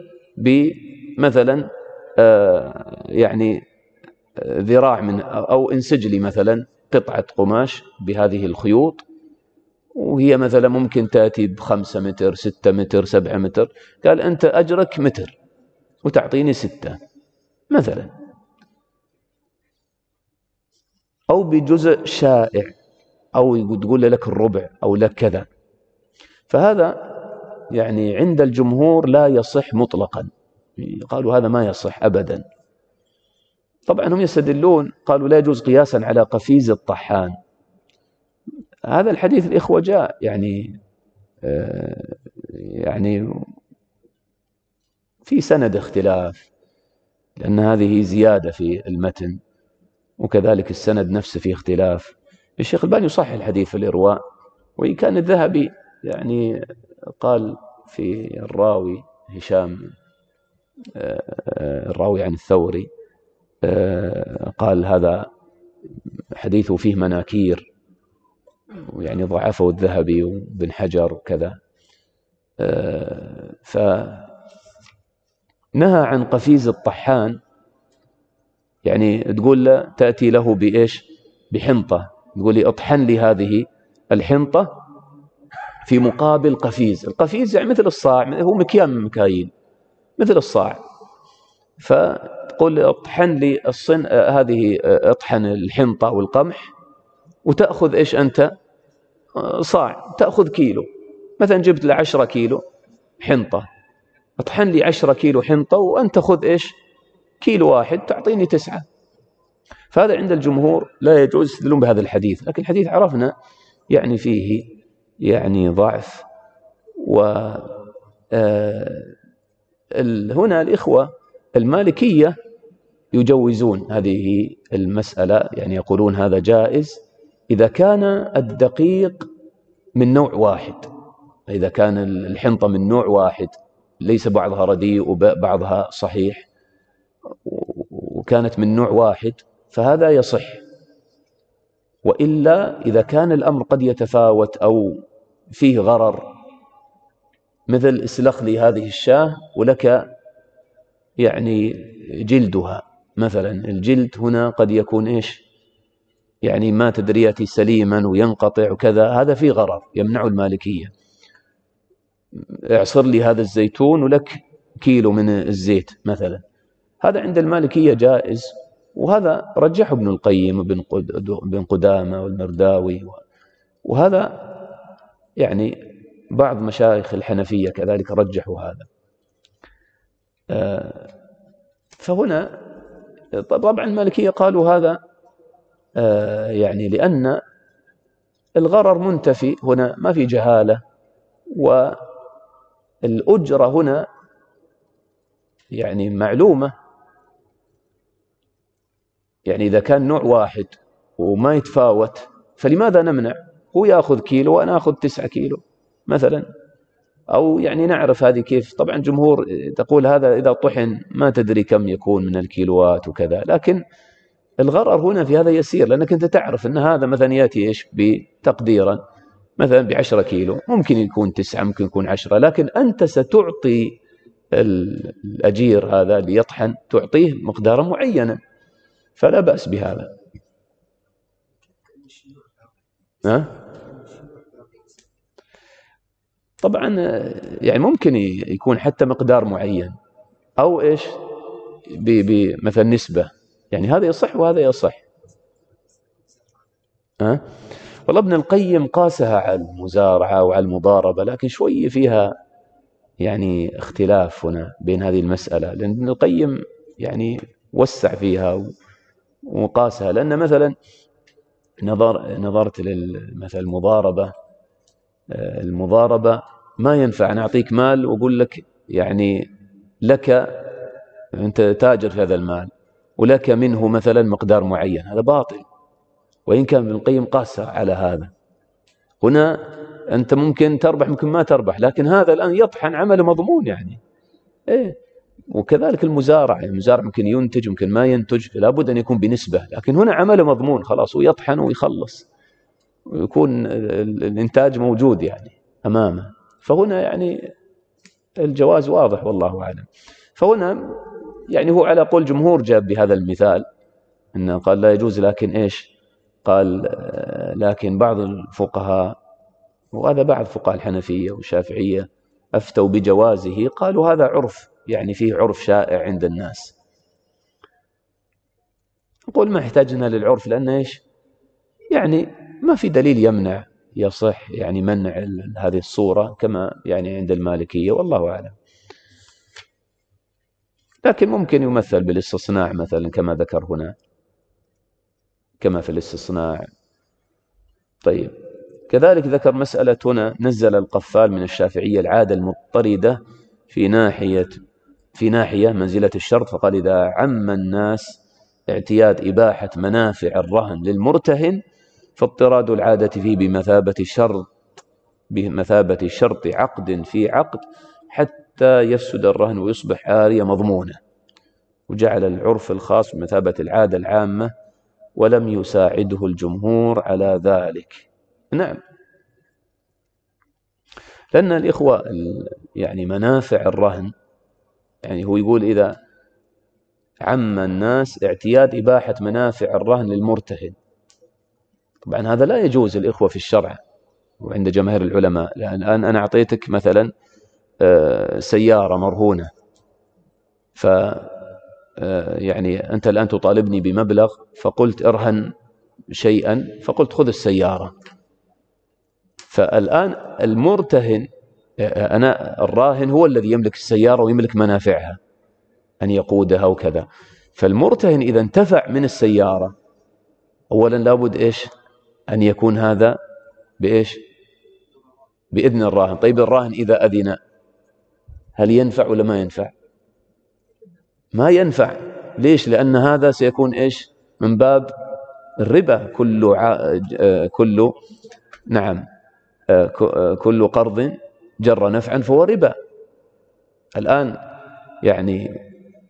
بمثلا يعني ذراع من، أو انسج لي مثلا قطعة قماش بهذه الخيوط، وهي مثلا ممكن تأتي ب5 متر 6 متر 7 متر. قال أنت أجرك متر وتعطيني 6 مثلا، أو بجزء شائع، أو تقول لك الربع أو لك كذا. فهذا يعني عند الجمهور لا يصح مطلقا، قالوا هذا ما يصح أبدا. طبعا هم يستدلون، قالوا لا يجوز قياسا على قفيز الطحان. هذا الحديث الإخوة جاء يعني في سند اختلاف، لأن هذه زيادة في المتن، وكذلك السند نفسه فيه اختلاف. الشيخ الباني يصحح الحديث في الإرواء، وإن كان الذهبي يعني قال في الراوي هشام الراوي عن الثوري، قال هذا حديثه فيه مناكير، ويعني ضعفه الذهبي وابن حجر وكذا. فنهى عن قفيز الطحان، يعني تقول له تأتي له بإيش؟ بحنطة، تقول لي اطحن لي هذه الحنطة في مقابل قفيز. القفيز يعني مثل الصاع، هو مكيال من مكاييل مثل الصاع. فتقول لي اطحن لي هذه، اطحن الحنطة والقمح وتأخذ إيش أنت؟ صاع، تأخذ كيلو. مثلا جبت ل 10 كيلو حنطة، اطحن لي 10 كيلو حنطة وأنت خذ إيش؟ كيلو واحد، تعطيني 9. فهذا عند الجمهور لا يجوز يستدلون بهذا الحديث، لكن الحديث عرفنا يعني فيه يعني ضعف. هنا الإخوة المالكية يجوزون هذه المسألة، يعني يقولون هذا جائز إذا كان الدقيق من نوع واحد. إذا كان الحنطة من نوع واحد، ليس بعضها رديء وبعضها صحيح، وكانت من نوع واحد، فهذا يصح. وإلا إذا كان الأمر قد يتفاوت أو فيه غرر، مثل اسلخ لي هذه الشاة ولك يعني جلدها مثلا، الجلد هنا قد يكون إيش؟ يعني ما تدري يأتي سليما وينقطع وكذا، هذا فيه غرر يمنع المالكية. اعصر لي هذا الزيتون ولك كيلو من الزيت مثلا، هذا عند المالكية جائز، وهذا رجحه ابن القيم وابن قدامة والمرداوي، وهذا يعني بعض مشايخ الحنفية كذلك رجحوا هذا. فهنا طبعا المالكية قالوا هذا يعني لأن الغرر منتفي، هنا ما في جهالة، والأجرة هنا يعني معلومة. يعني إذا كان نوع واحد وما يتفاوت فلماذا نمنع؟ هو يأخذ كيلو وأنا أخذ 9 كيلو مثلا، أو يعني نعرف هذه كيف. طبعا جمهور تقول هذا إذا طحن ما تدري كم يكون من الكيلوات وكذا، لكن الغرر هنا في هذا يسير، لأنك أنت تعرف أن هذا مثلا يأتي إيش بتقديرا مثلا ب10 كيلو، ممكن يكون 9 ممكن يكون 10، لكن أنت ستعطي الأجير هذا اللي يطحن تعطيه مقدارا معينا، فلا بأس بهذا. طبعا يعني ممكن يكون حتى مقدار معين، أو إيش بمثل نسبة، يعني هذا يصح وهذا يصح. والله ابن القيم قاسها على المزارعة وعلى المضاربة، لكن شوي فيها يعني اختلاف هنا بين هذه المسألة، لأن ابن القيم يعني وسع فيها وقاسها. لأن مثلا نظرت مثلا المضاربة ما ينفع أنا أعطيك مال وأقول لك يعني لك، أنت تاجر في هذا المال ولك منه مثلا مقدار معين، هذا باطل، وإن كان ابن القيم قاسها على هذا. هنا أنت ممكن تربح ممكن ما تربح، لكن هذا الآن يطحن عمل مضمون يعني. وكذلك المزارع ممكن ينتج ممكن ما ينتج، لابد أن يكون بنسبة، لكن هنا عمل مضمون خلاص، ويطحن ويخلص ويكون الإنتاج موجود يعني أمامه. فهنا يعني الجواز واضح والله أعلم. فهنا يعني هو على قول جمهور جاب بهذا المثال إنه قال لا يجوز، لكن إيش قال؟ لكن بعض الفقهاء، وهذا بعض فقهاء الحنفية والشافعية، أفتوا بجوازه، قالوا هذا عرف، يعني فيه عرف شائع عند الناس. نقول ما احتاجنا للعرف، لأن إيش يعني ما في دليل يمنع، يصح يعني منع هذه الصورة كما يعني عند المالكية، والله أعلم. لكن ممكن يمثل بالاستصناع مثلا كما ذكر هنا، كما في الاستصناع. طيب كذلك ذكر مسألة هنا، نزل القفال من الشافعية العادة المضطردة في ناحية منزلة الشرط، فقال إذا عم الناس اعتياد إباحة منافع الرهن للمرتهن فاضطراد العادة فيه بمثابة شرط عقد في عقد حتى يفسد الرهن ويصبح عارية مضمونة، وجعل العرف الخاص بمثابة العادة العامة، ولم يساعده الجمهور على ذلك. نعم، لأن الإخوة يعني منافع الرهن، يعني هو يقول إذا عم الناس اعتياد إباحة منافع الرهن للمرتهن، طبعا هذا لا يجوز الإخوة في الشرع وعند جماهير العلماء. الآن أنا أعطيتك مثلا سيارة مرهونة، يعني أنت الآن تطالبني بمبلغ، فقلت ارهن شيئا، فقلت خذ السيارة. فالآن المرتهن، أنا الراهن هو الذي يملك السيارة ويملك منافعها أن يقودها وكذا. فالمرتهن إذا انتفع من السيارة، أولا لابد إيش أن يكون هذا بإيش بإذن الراهن. طيب الراهن إذا أذن هل ينفع ولا ما ينفع؟ ما ينفع. ليش؟ لأن هذا سيكون إيش من باب الربا. كل قرض جر نفعا فهو ربا. الآن يعني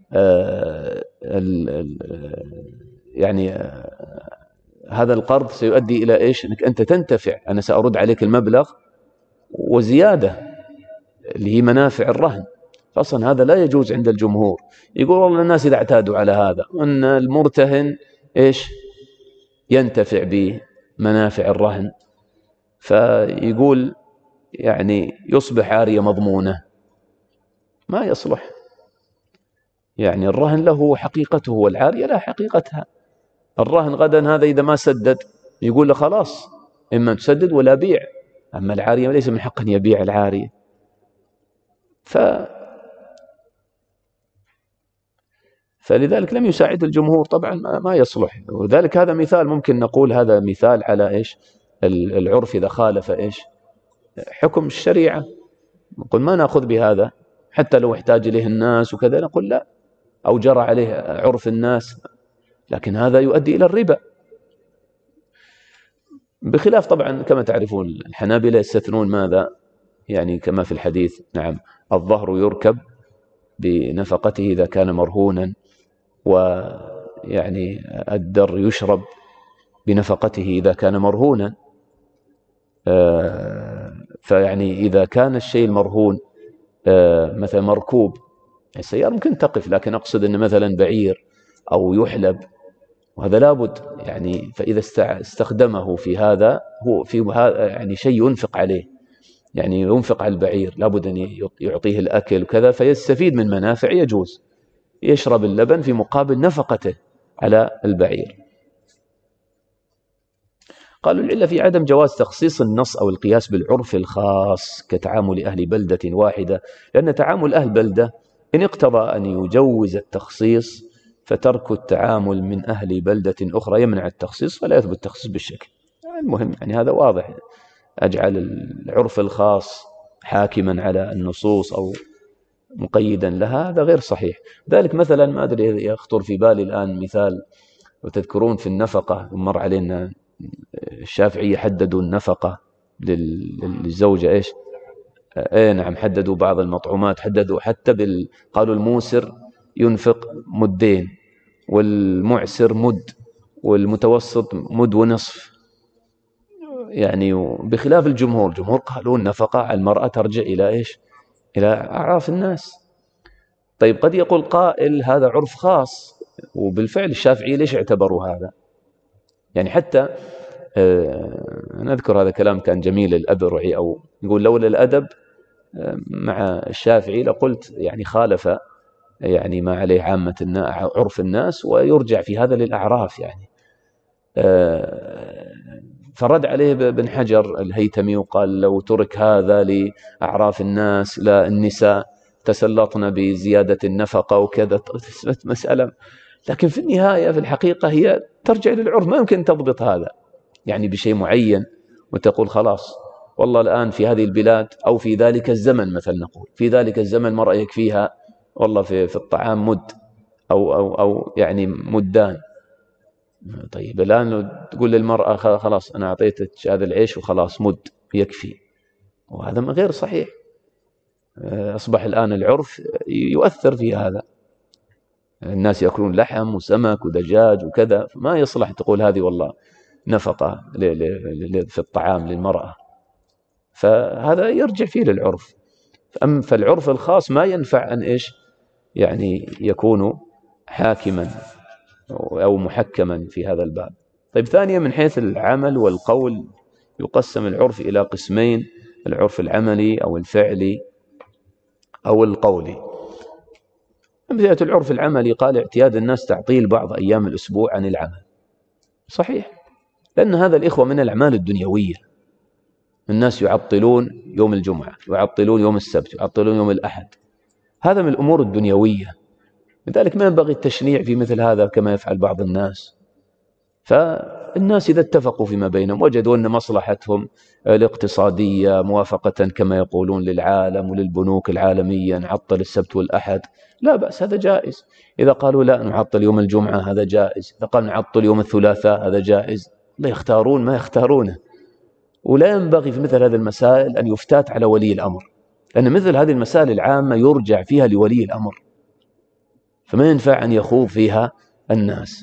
هذا القرض سيؤدي إلى إيش؟ أنك أنت تنتفع، أنا سأرد عليك المبلغ وزيادة اللي هي منافع الرهن. أصلا هذا لا يجوز عند الجمهور. يقول والله الناس إذا اعتادوا على هذا، أن المرتهن إيش ينتفع بمنافع الرهن، فيقول يعني يصبح عارية مضمونة، ما يصلح. يعني الرهن له حقيقته والعارية لا حقيقتها. الرهن غدا هذا إذا ما سدد يقول له خلاص إما تسدد ولا بيع، أما العارية ليس من حق أن يبيع العارية. فلذلك لم يساعد الجمهور طبعا، ما يصلح. ولذلك هذا مثال، ممكن نقول هذا مثال على إيش العرف إذا خالف إيش حكم الشريعة، نقول ما نأخذ بهذا حتى لو احتاج إليه الناس وكذا، نقول لا، أو جرى عليه عرف الناس، لكن هذا يؤدي إلى الربا. بخلاف طبعا كما تعرفون الحنابلة يستثنون ماذا؟ يعني كما في الحديث، نعم، الظهر يركب بنفقته إذا كان مرهونا، ويعني الدر يشرب بنفقته إذا كان مرهونا. فيعني إذا كان الشيء المرهون مثلا مركوب، السيارة ممكن تقف، لكن أقصد أن مثلا بعير أو يحلب، وهذا لابد يعني، فإذا استخدمه في هذا، هو في هذا يعني شيء ينفق عليه، يعني ينفق على البعير، لابد أن يعطيه الأكل وكذا، فيستفيد من منافع، يجوز يشرب اللبن في مقابل نفقته على البعير. قالوا العلة في عدم جواز تخصيص النص أو القياس بالعرف الخاص كتعامل أهل بلدة واحدة، لأن تعامل أهل بلدة إن اقتضى أن يجوز التخصيص، فترك التعامل من أهل بلدة أخرى يمنع التخصيص، فلا يثبت التخصيص بالشكل. المهم يعني هذا واضح، أجعل العرف الخاص حاكما على النصوص أو مقيدا لها، هذا غير صحيح. ذلك مثلا ما أدري يخطر في بالي الآن مثال، وتذكرون في النفقة مر علينا الشافعية حددوا النفقة للزوجة إيش؟ نعم، حددوا بعض المطعومات، حددوا حتى قالوا الموسر ينفق مدين، والمعسر مد، والمتوسط مد ونصف. يعني بخلاف الجمهور قالوا النفقة على المرأة ترجع إلى إيش؟ إلى أعراف الناس. طيب قد يقول قائل هذا عرف خاص، وبالفعل الشافعية ليش اعتبروا هذا؟ يعني حتى أنا أذكر هذا كلام كان جميل الأذرعي، أو يقول لولا الأدب مع الشافعي لقلت يعني خالف يعني ما عليه عامة عرف الناس، ويرجع في هذا للأعراف يعني. فرد عليه بن حجر الهيتمي وقال لو ترك هذا لأعراف الناس لا النساء تسلطن بزيادة النفقة وكذا، مسألة. لكن في النهاية في الحقيقة هي ترجع للعرف، ما يمكن تضبط هذا يعني بشيء معين وتقول خلاص والله الآن في هذه البلاد أو في ذلك الزمن، مثلا نقول في ذلك الزمن المرأة يكفيها والله في الطعام مد أو يعني مدان. طيب الآن لو تقول للمرأة خلاص أنا أعطيتك هذا العيش وخلاص مد يكفي، وهذا غير صحيح. أصبح الآن العرف يؤثر في هذا، الناس يأكلون لحم وسمك ودجاج وكذا، فما يصلح تقول هذه والله نفقة في الطعام للمرأة، فهذا يرجع فيه للعرف. فالعرف الخاص ما ينفع أن إيش يعني يكون حاكما أو محكما في هذا الباب. طيب ثانيا، من حيث العمل والقول يقسم العرف إلى قسمين: العرف العملي أو الفعلي أو القولي. أمثلة العرف العملي قال اعتياد الناس تعطيل بعض أيام الأسبوع عن العمل. صحيح، لأن هذا الإخوة من الأعمال الدنيوية، الناس يعطلون يوم الجمعة، يعطلون يوم السبت، يعطلون يوم الأحد، هذا من الأمور الدنيوية. لذلك ما ينبغي التشنيع في مثل هذا كما يفعل بعض الناس. فالناس إذا اتفقوا فيما بينهم وجدوا أن مصلحتهم الاقتصادية موافقة كما يقولون للعالم وللبنوك العالمية نعطل السبت والأحد، لا بأس، هذا جائز. إذا قالوا لا نعطل يوم الجمعة هذا جائز، إذا قالوا نعطل يوم الثلاثاء هذا جائز. لا يختارون ما يختارونه. ولا ينبغي في مثل هذه المسائل أن يفتات على ولي الأمر، لأن مثل هذه المسائل العامة يرجع فيها لولي الأمر، فما ينفع أن يخوض فيها الناس.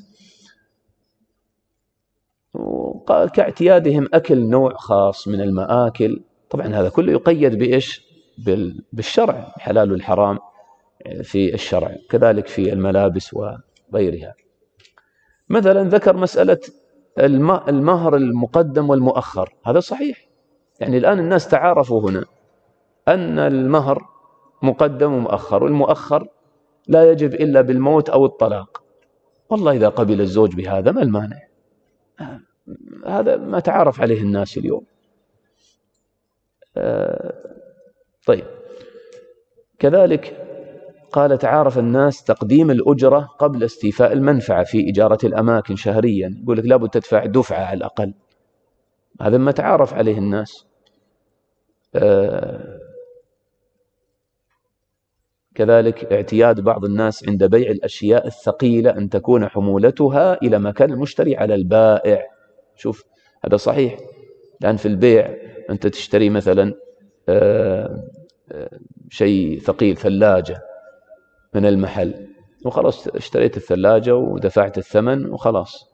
وقال كاعتيادهم أكل نوع خاص من المآكل، طبعا هذا كله يقيد بإيش؟ بالشرع، الحلال والحرام في الشرع، كذلك في الملابس وغيرها. مثلا ذكر مسألة المهر المقدم والمؤخر، هذا صحيح. يعني الآن الناس تعارفوا هنا أن المهر مقدم ومؤخر، والمؤخر لا يجب إلا بالموت أو الطلاق. والله إذا قبل الزوج بهذا ما المانع؟ هذا ما تعارف عليه الناس اليوم. طيب كذلك قال تعارف الناس تقديم الأجرة قبل استيفاء المنفعة في إجارة الأماكن شهريا، يقول لك لابد تدفع دفعة على الأقل، هذا ما تعارف عليه الناس. كذلك اعتياد بعض الناس عند بيع الأشياء الثقيلة أن تكون حمولتها إلى مكان المشتري على البائع. شوف هذا صحيح، لأن في البيع أنت تشتري مثلا شيء ثقيل، ثلاجة من المحل، وخلاص اشتريت الثلاجة ودفعت الثمن وخلاص،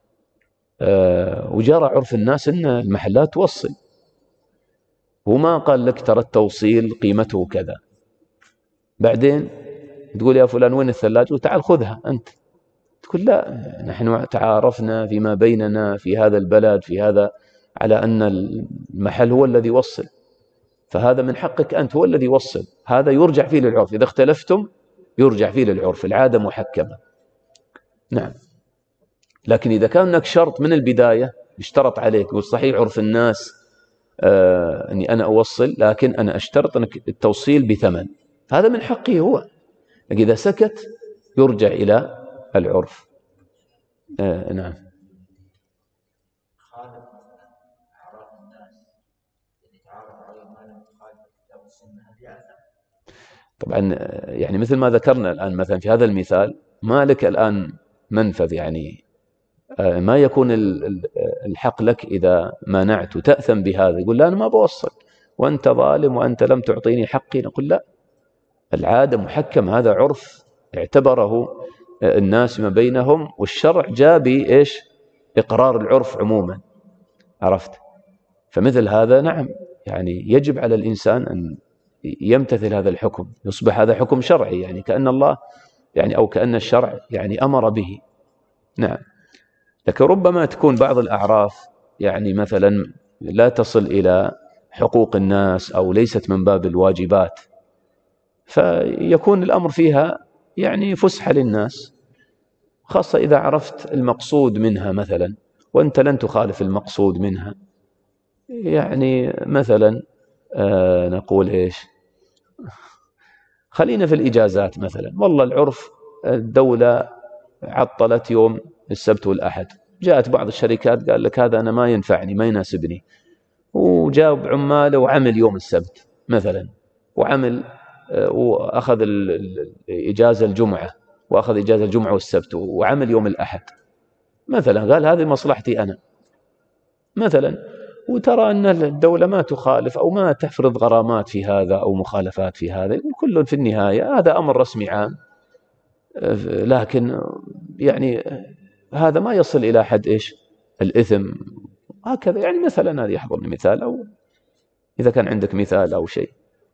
وجرى عرف الناس أن المحلات توصل، وما قال لك ترى التوصيل قيمته كذا. بعدين تقول يا فلان وين الثلاجة؟ وتعال خذها أنت. تقول لا، نحن تعارفنا فيما بيننا في هذا البلد في هذا على أن المحل هو الذي يوصل، فهذا من حقك أنت، هو الذي يوصل، هذا يرجع فيه للعرف، إذا اختلفتم يرجع فيه للعرف، العادة محكمة. نعم. لكن إذا كان هناك شرط من البداية اشترط عليك، والصحيح عرف الناس أني أنا أوصل، لكن أنا أشترط أنك التوصيل بثمن، هذا من حقه هو، لكن إذا سكت يرجع إلى العرف. نعم. طبعا يعني مثل ما ذكرنا الآن، مثلا في هذا المثال ما لك الآن منفذ، يعني ما يكون الحق لك إذا منعت تأثم بهذا، يقول لا أنا ما بوصل وأنت ظالم وأنت لم تعطيني حقي، نقول لا، العادة محكم، هذا عرف اعتبره الناس ما بينهم، والشرع جاء بإيش؟ إقرار العرف عموما، عرفت؟ فمثل هذا نعم، يعني يجب على الإنسان أن يمتثل هذا الحكم، يصبح هذا حكم شرعي، يعني كأن الله يعني أو كأن الشرع يعني أمر به. نعم. لكن ربما تكون بعض الأعراف يعني مثلا لا تصل إلى حقوق الناس أو ليست من باب الواجبات، فيكون الأمر فيها يعني فسحة للناس، خاصة إذا عرفت المقصود منها مثلا وأنت لن تخالف المقصود منها. يعني مثلا نقول إيش، خلينا في الإجازات مثلا، والله العرف الدولة عطلت يوم السبت والأحد، جاءت بعض الشركات قال لك هذا أنا ما ينفعني ما يناسبني، وجاب عماله وعمل يوم السبت مثلا، وعمل وأخذ إجازة الجمعة، وأخذ إجازة الجمعة والسبت، وعمل يوم الأحد مثلا، قال هذه مصلحتي أنا مثلا، وترى أن الدولة ما تخالف أو ما تفرض غرامات في هذا أو مخالفات في هذا، كل في النهاية هذا أمر رسمي عام، لكن يعني هذا ما يصل إلى حد إيش الإثم هكذا. يعني مثلا هذا يحضرني مثال، أو إذا كان عندك مثال أو شيء.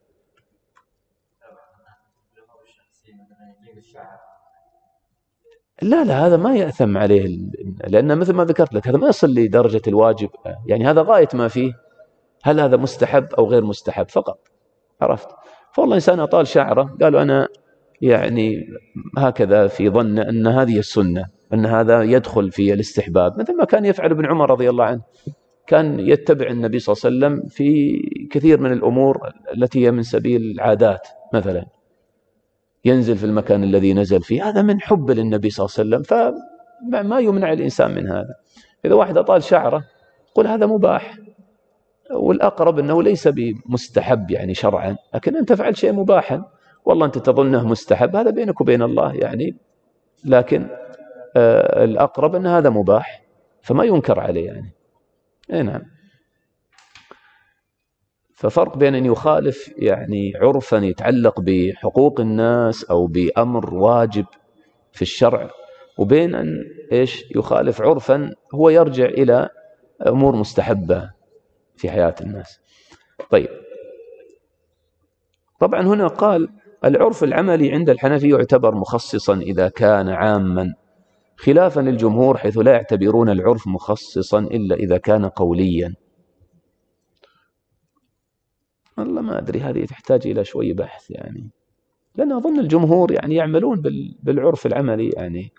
لا لا، هذا ما يأثم عليه، لأن مثل ما ذكرت لك هذا ما يصل لدرجة الواجب، يعني هذا غاية ما فيه، هل هذا مستحب أو غير مستحب فقط، عرفت؟ فوالله إنسان أطال شعره قالوا أنا يعني هكذا في ظن أن هذه السنة، أن هذا يدخل في الاستحباب، مثل ما كان يفعل ابن عمر رضي الله عنه، كان يتبع النبي صلى الله عليه وسلم في كثير من الأمور التي هي من سبيل العادات، مثلا ينزل في المكان الذي نزل فيه، هذا من حب للنبي صلى الله عليه وسلم، فما يمنع الإنسان من هذا. إذا واحد أطال شعره قل هذا مباح، والأقرب أنه ليس بمستحب يعني شرعا، لكن أنت فعل شيء مباحا، والله أنت تظنه مستحب، هذا بينك وبين الله يعني، لكن الأقرب أن هذا مباح فما ينكر عليه يعني. نعم. ففرق بين أن يخالف يعني عرفا يتعلق بحقوق الناس أو بأمر واجب في الشرع، وبين أن إيش يخالف عرفا هو يرجع إلى أمور مستحبة في حياة الناس. طيب، طبعا هنا قال العرف العملي عند الحنفي يعتبر مخصصا إذا كان عاما، خلافا للجمهور حيث لا يعتبرون العرف مخصصا إلا إذا كان قوليا. والله ما أدري، هذه تحتاج إلى شوي بحث يعني، لأن أظن الجمهور يعني يعملون بالعرف العملي يعني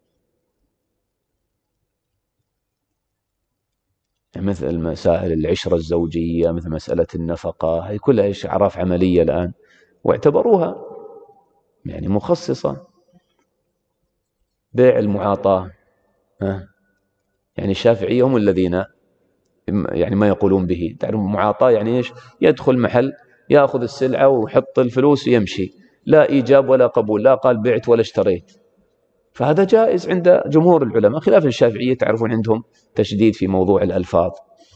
مثل مسائل العشرة الزوجية، مثل مسألة النفقة، هي كلها أعراف عملية الآن واعتبروها يعني مخصصة. بيع المعاطاة، يعني الشافعية هم الذين يعني ما يقولون به. تعرف معاطاة يعني إيش؟ يدخل محل يأخذ السلعة ويحط الفلوس ويمشي، لا إيجاب ولا قبول، لا قال بعت ولا اشتريت. فهذا جائز عند جمهور العلماء، خلاف الشافعية تعرفون عندهم تشديد في موضوع الألفاظ.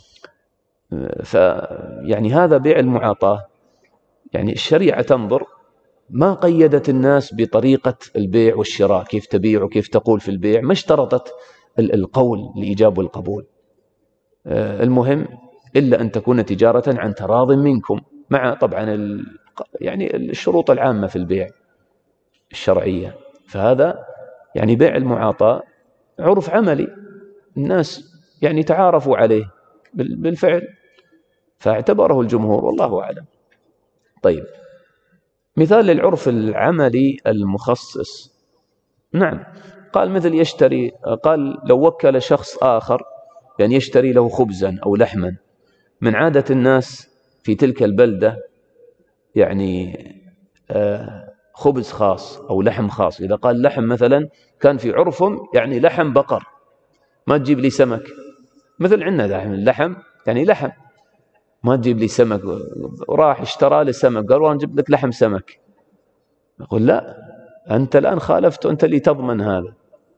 يعني هذا بيع المعاطاة، يعني الشريعة تنظر، ما قيدت الناس بطريقة البيع والشراء، كيف تبيع وكيف تقول في البيع، ما اشترطت القول لإيجاب والقبول. المهم إلا أن تكون تجارة عن تراض منكم، مع طبعا يعني الشروط العامة في البيع الشرعية. فهذا يعني بيع المعاطاة عرف عملي، الناس يعني تعارفوا عليه بالفعل، فاعتبره الجمهور والله أعلم. طيب، مثال للعرف العملي المخصص، نعم، قال مثل يشتري، قال لو وكل شخص آخر يعني يشتري له خبزا أو لحما، من عادة الناس في تلك البلدة يعني خبز خاص أو لحم خاص. إذا قال لحم مثلا، كان في عرفهم يعني لحم بقر، ما تجيب لي سمك. مثل عندنا اللحم يعني لحم، ما تجيب لي سمك. وراح اشترى لي سمك، قال وانا جبت لك لحم سمك. نقول لا، أنت الآن خالفت، أنت اللي تضمن هذا،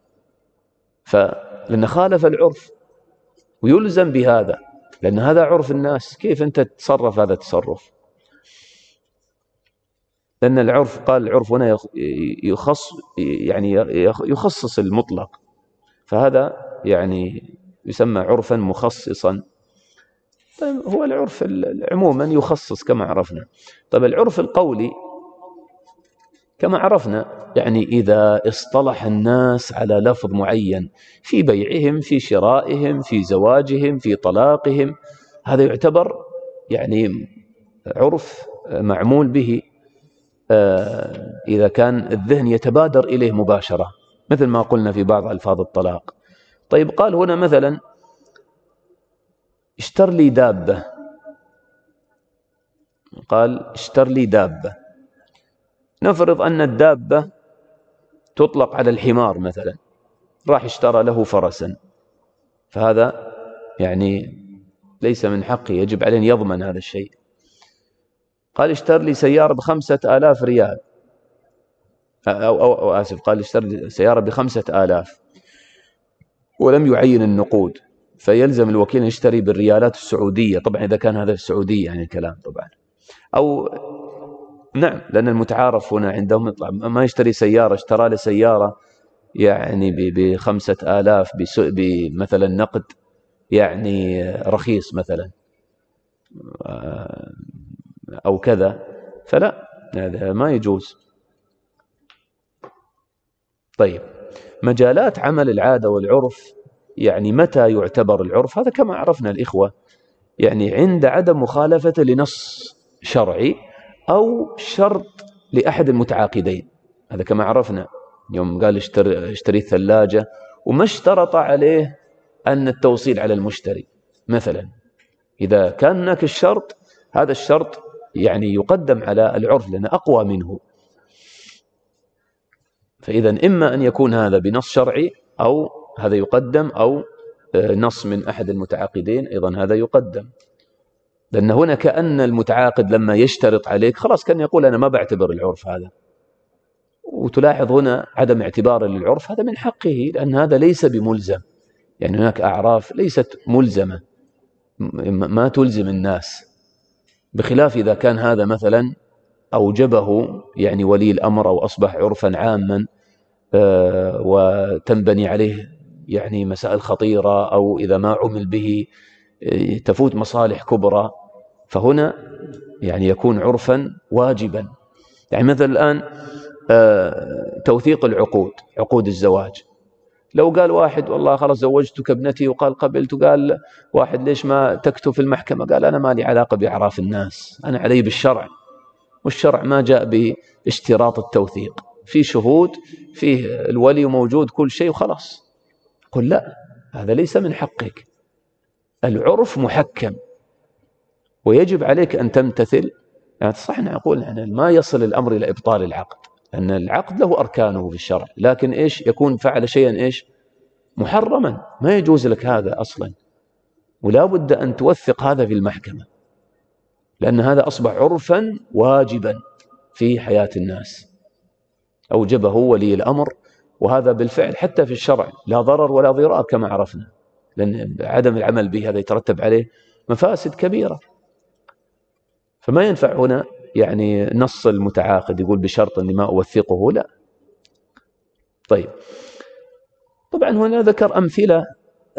لأن خالف العرف ويلزم بهذا، لأن هذا عرف الناس. كيف أنت تتصرف هذا التصرف؟ لأن العرف، قال العرف هنا يخصص المطلق، فهذا يعني يسمى عرفا مخصصا. طيب، هو العرف عموما يخصص كما عرفنا. طيب، العرف القولي كما عرفنا يعني إذا اصطلح الناس على لفظ معين في بيعهم، في شرائهم، في زواجهم، في طلاقهم، هذا يعتبر يعني عرف معمول به إذا كان الذهن يتبادر إليه مباشرة، مثل ما قلنا في بعض ألفاظ الطلاق. طيب، قال هنا مثلا اشتر لي دابة، قال اشتر لي دابة. نفرض أن الدابة تطلق على الحمار مثلا، راح اشترى له فرسا، فهذا يعني ليس من حقه، يجب عليه أن يضمن هذا الشيء. قال اشتر لي سيارة ب5,000 ريال، أو آسف، قال اشتر لي سيارة ب5,000 ولم يعين النقود، فيلزم الوكيل أن يشتري بالريالات السعودية، طبعا إذا كان هذا السعودية يعني الكلام طبعا، أو نعم، لأن المتعارف هنا عندهم يطلع ما يشتري سيارة، اشترى لي سيارة يعني ب5,000 بمثلا نقد يعني رخيص مثلا أو كذا، فلا، هذا ما يجوز. طيب، مجالات عمل العادة والعرف، يعني متى يعتبر العرف؟ هذا كما عرفنا الإخوة، يعني عند عدم مخالفة لنص شرعي أو شرط لأحد المتعاقدين. هذا كما عرفنا يوم قال اشتري الثلاجة وما اشترط عليه أن التوصيل على المشتري مثلا، إذا كان هناك الشرط، هذا الشرط يعني يقدم على العرف لأنه أقوى منه. فإذا إما أن يكون هذا بنص شرعي أو هذا يقدم، أو نص من أحد المتعاقدين أيضا هذا يقدم، لأن هنا كأن المتعاقد لما يشترط عليك خلاص كان يقول أنا ما بعتبر العرف هذا. وتلاحظ هنا عدم اعتبار للعرف هذا من حقه، لأن هذا ليس بملزم، يعني هناك أعراف ليست ملزمة، ما تلزم الناس، بخلاف إذا كان هذا مثلا أوجبه يعني ولي الأمر أو أصبح عرفا عاما وتنبني عليه يعني مسائل خطيرة، أو إذا ما عمل به تفوت مصالح كبرى، فهنا يعني يكون عرفا واجبا. يعني مثل الآن توثيق العقود، عقود الزواج، لو قال واحد والله خلاص زوجتك ابنتي وقال قبلت، وقال واحد ليش ما تكتب في المحكمة، قال أنا ما لي علاقة بأعراف الناس، أنا علي بالشرع، والشرع ما جاء باشتراط التوثيق، في شهود، فيه الولي موجود، كل شيء وخلاص. قل لا، هذا ليس من حقك، العرف محكم ويجب عليك أن تمتثل. يعني صح نقول يعني ما يصل الأمر إلى إبطال العقد، أن العقد له أركانه في الشرع، لكن إيش يكون فعل شيئا إيش محرما، ما يجوز لك هذا أصلا، ولا بد أن توثق هذا في المحكمة، لأن هذا أصبح عرفا واجبا في حياة الناس، أوجبه ولي الأمر، وهذا بالفعل حتى في الشرع لا ضرر ولا ضرار كما عرفنا، لأن عدم العمل به هذا يترتب عليه مفاسد كبيرة. فما ينفع هنا يعني نص المتعاقد يقول بشرط أني ما أوثقه، لا. طيب، طبعا هنا ذكر أمثلة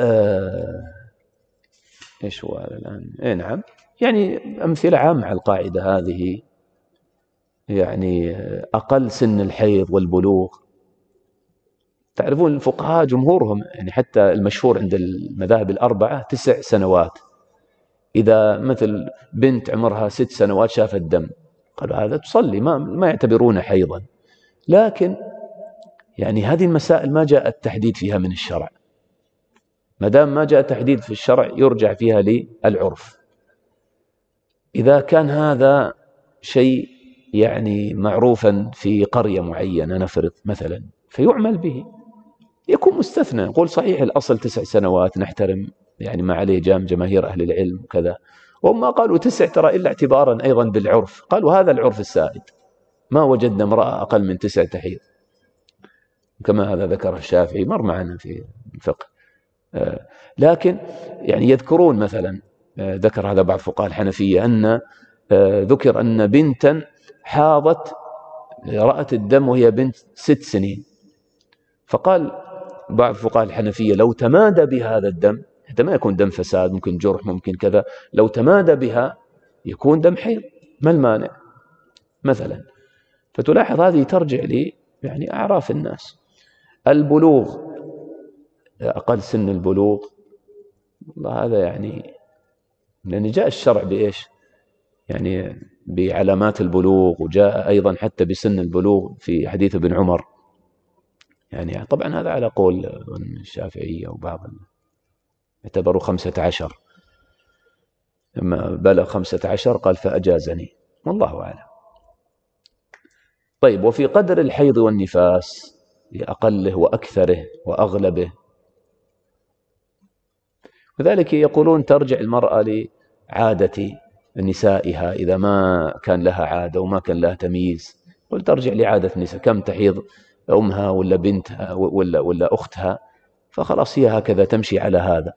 إيش هو هذا الآن؟ نعم، يعني أمثلة عامة على القاعدة هذه، يعني أقل سن الحيض والبلوغ. تعرفون الفقهاء جمهورهم يعني حتى المشهور عند المذاهب الأربعة 9 سنوات. إذا مثل بنت عمرها 6 سنوات شافت دم، قالوا هذا تصلي، ما يعتبرونه حيضا. لكن يعني هذه المسائل ما جاء التحديد فيها من الشرع، ما دام ما جاء تحديد في الشرع يرجع فيها للعرف. إذا كان هذا شيء يعني معروفا في قرية معينة نفرض مثلا، فيعمل به، يكون مستثنى. نقول صحيح الأصل 9 سنوات نحترم يعني ما عليه جماهير أهل العلم وكذا، وهم قالوا 9 ترى إلا اعتبارا أيضا بالعرف، قالوا هذا العرف السائد، ما وجدنا امرأة أقل من 9 تحيض، كما هذا ذكر الشافعي، مر معنا في الفقه. لكن يعني يذكرون مثلا، ذكر هذا بعض فقهاء الحنفية، أن ذكر أن بنتا حاضت رأت الدم وهي بنت 6 سنين، فقال بعض فقهاء الحنفية لو تمادى بها هذا الدم، حتى ما يكون دم فساد، ممكن جرح ممكن كذا، لو تمادى بها يكون دم حيض، ما المانع مثلا. فتلاحظ هذه ترجع لي يعني أعراف الناس. البلوغ، أقل سن البلوغ، هذا يعني لأن جاء الشرع بإيش؟ يعني بعلامات البلوغ، وجاء أيضا حتى بسن البلوغ في حديث ابن عمر. يعني طبعا هذا على قول الشافعية وبعض اعتبروا 15، لما بلغ 15 قال فأجازني، والله أعلم. طيب، وفي قدر الحيض والنفاس، لأقله وأكثره وأغلبه، وذلك يقولون ترجع المرأة لعادة نسائها، إذا ما كان لها عادة وما كان لها تمييز، قل ترجع لعادة النساء، كم تحيض أمها ولا بنتها ولا أختها، فخلاص هي هكذا تمشي على هذا.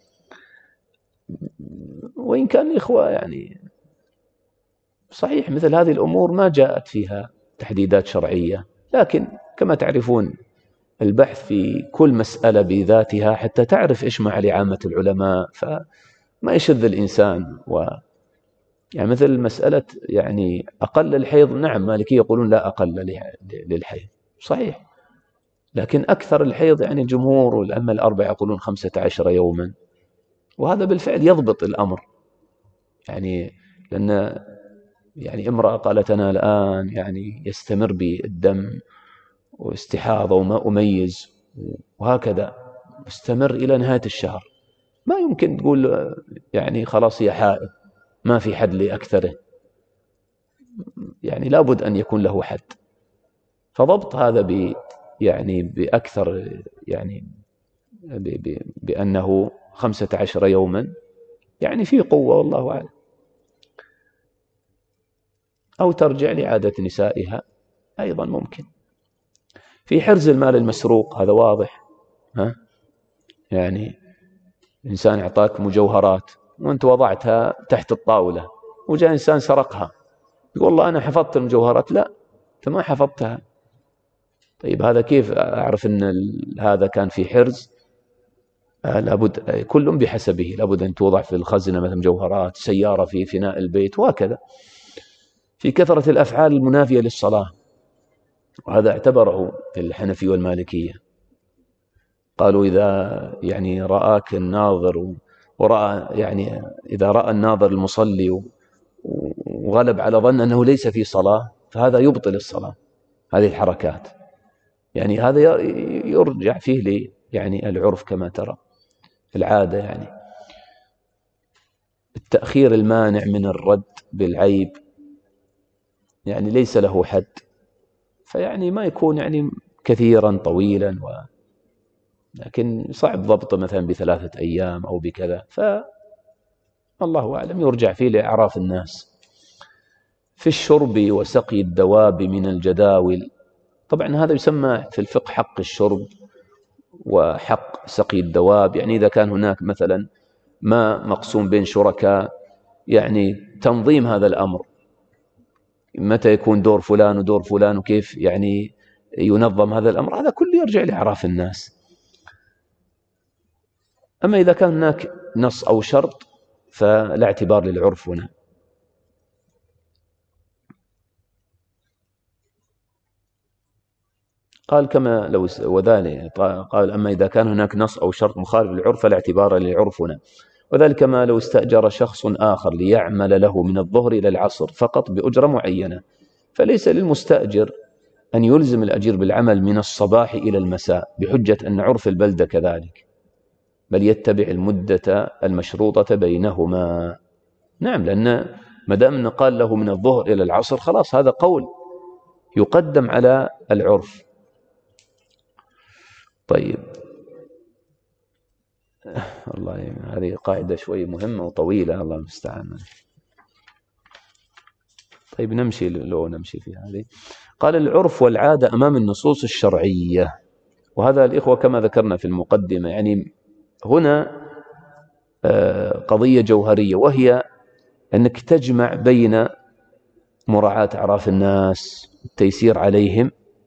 وإن كان الإخوة يعني صحيح مثل هذه الأمور ما جاءت فيها تحديدات شرعية، لكن كما تعرفون البحث في كل مسألة بذاتها حتى تعرف إيش مع لعامة العلماء، فما يشذ الإنسان. يعني مثل مسألة يعني أقل الحيض، نعم مالكية يقولون لا أقل للحيض صحيح، لكن أكثر الحيض يعني الجمهور والأئمة الأربعة يقولون 15 يوما، وهذا بالفعل يضبط الأمر. يعني لأن يعني امرأة قالت أنا الآن يعني يستمر بي الدم واستحاضة وما أميز، وهكذا مستمر إلى نهاية الشهر، ما يمكن تقول يعني خلاص هي حائض، ما في حد لأكثره، يعني لابد أن يكون له حد. فضبط هذا يعني بأكثر يعني بأنه 15 يوما يعني في قوة، والله أعلم. أو ترجع لعادة نسائها أيضا ممكن. في حرز المال المسروق، هذا واضح، يعني إنسان أعطاك مجوهرات وأنت وضعتها تحت الطاولة، وجاء إنسان سرقها، يقول والله أنا حفظت المجوهرات، لا أنت ما حفظتها. طيب هذا كيف أعرف أن هذا كان في حرز؟ لابد كل بحسبه، لابد أن توضع في الخزنة مثل مجوهرات، سيارة في فناء البيت، وهكذا. في كثرة الأفعال المنافية للصلاة، وهذا اعتبره الحنفي والمالكية، قالوا إذا يعني رآك الناظر ورأى يعني إذا رأى الناظر المصلي وغلب على ظن أنه ليس في صلاة، فهذا يبطل الصلاة. هذه الحركات يعني هذا يرجع فيه لي يعني العرف كما ترى، العادة. يعني التأخير المانع من الرد بالعيب يعني ليس له حد، فيعني ما يكون يعني كثيرا طويلا، لكن صعب ضبطه مثلا ب3 أيام أو بكذا، فالله أعلم يرجع فيه لأعراف الناس. في الشرب وسقي الدواب من الجداول، طبعا هذا يسمى في الفقه حق الشرب وحق سقي الدواب. يعني إذا كان هناك مثلا ما مقسوم بين شركاء، يعني تنظيم هذا الأمر، متى يكون دور فلان ودور فلان، وكيف يعني ينظم هذا الأمر، هذا كله يرجع لأعراف الناس. أما إذا كان هناك نص أو شرط فلا اعتبار للعرف هنا. قال كما لو وذلك قال أما إذا كان هناك نص أو شرط مخالف للعرف فلا اعتبار للعرف هنا، وذلك كما لو استأجر شخص آخر ليعمل له من الظهر إلى العصر فقط بأجرة معينة، فليس للمستأجر أن يلزم الأجير بالعمل من الصباح إلى المساء بحجة أن عرف البلدة كذلك، بل يتبع المدة المشروطة بينهما. نعم، لأن ما دام قال له من الظهر إلى العصر خلاص هذا قول يقدم على العرف. طيب، والله هذه قاعدة شوي مهمة وطويلة، الله المستعان. طيب نمشي في هذه. قال العرف والعادة أمام النصوص الشرعية، وهذا الإخوة كما ذكرنا في المقدمة يعني هنا قضية جوهرية، وهي أنك تجمع بين مراعاة أعراف الناس والتيسير عليهم،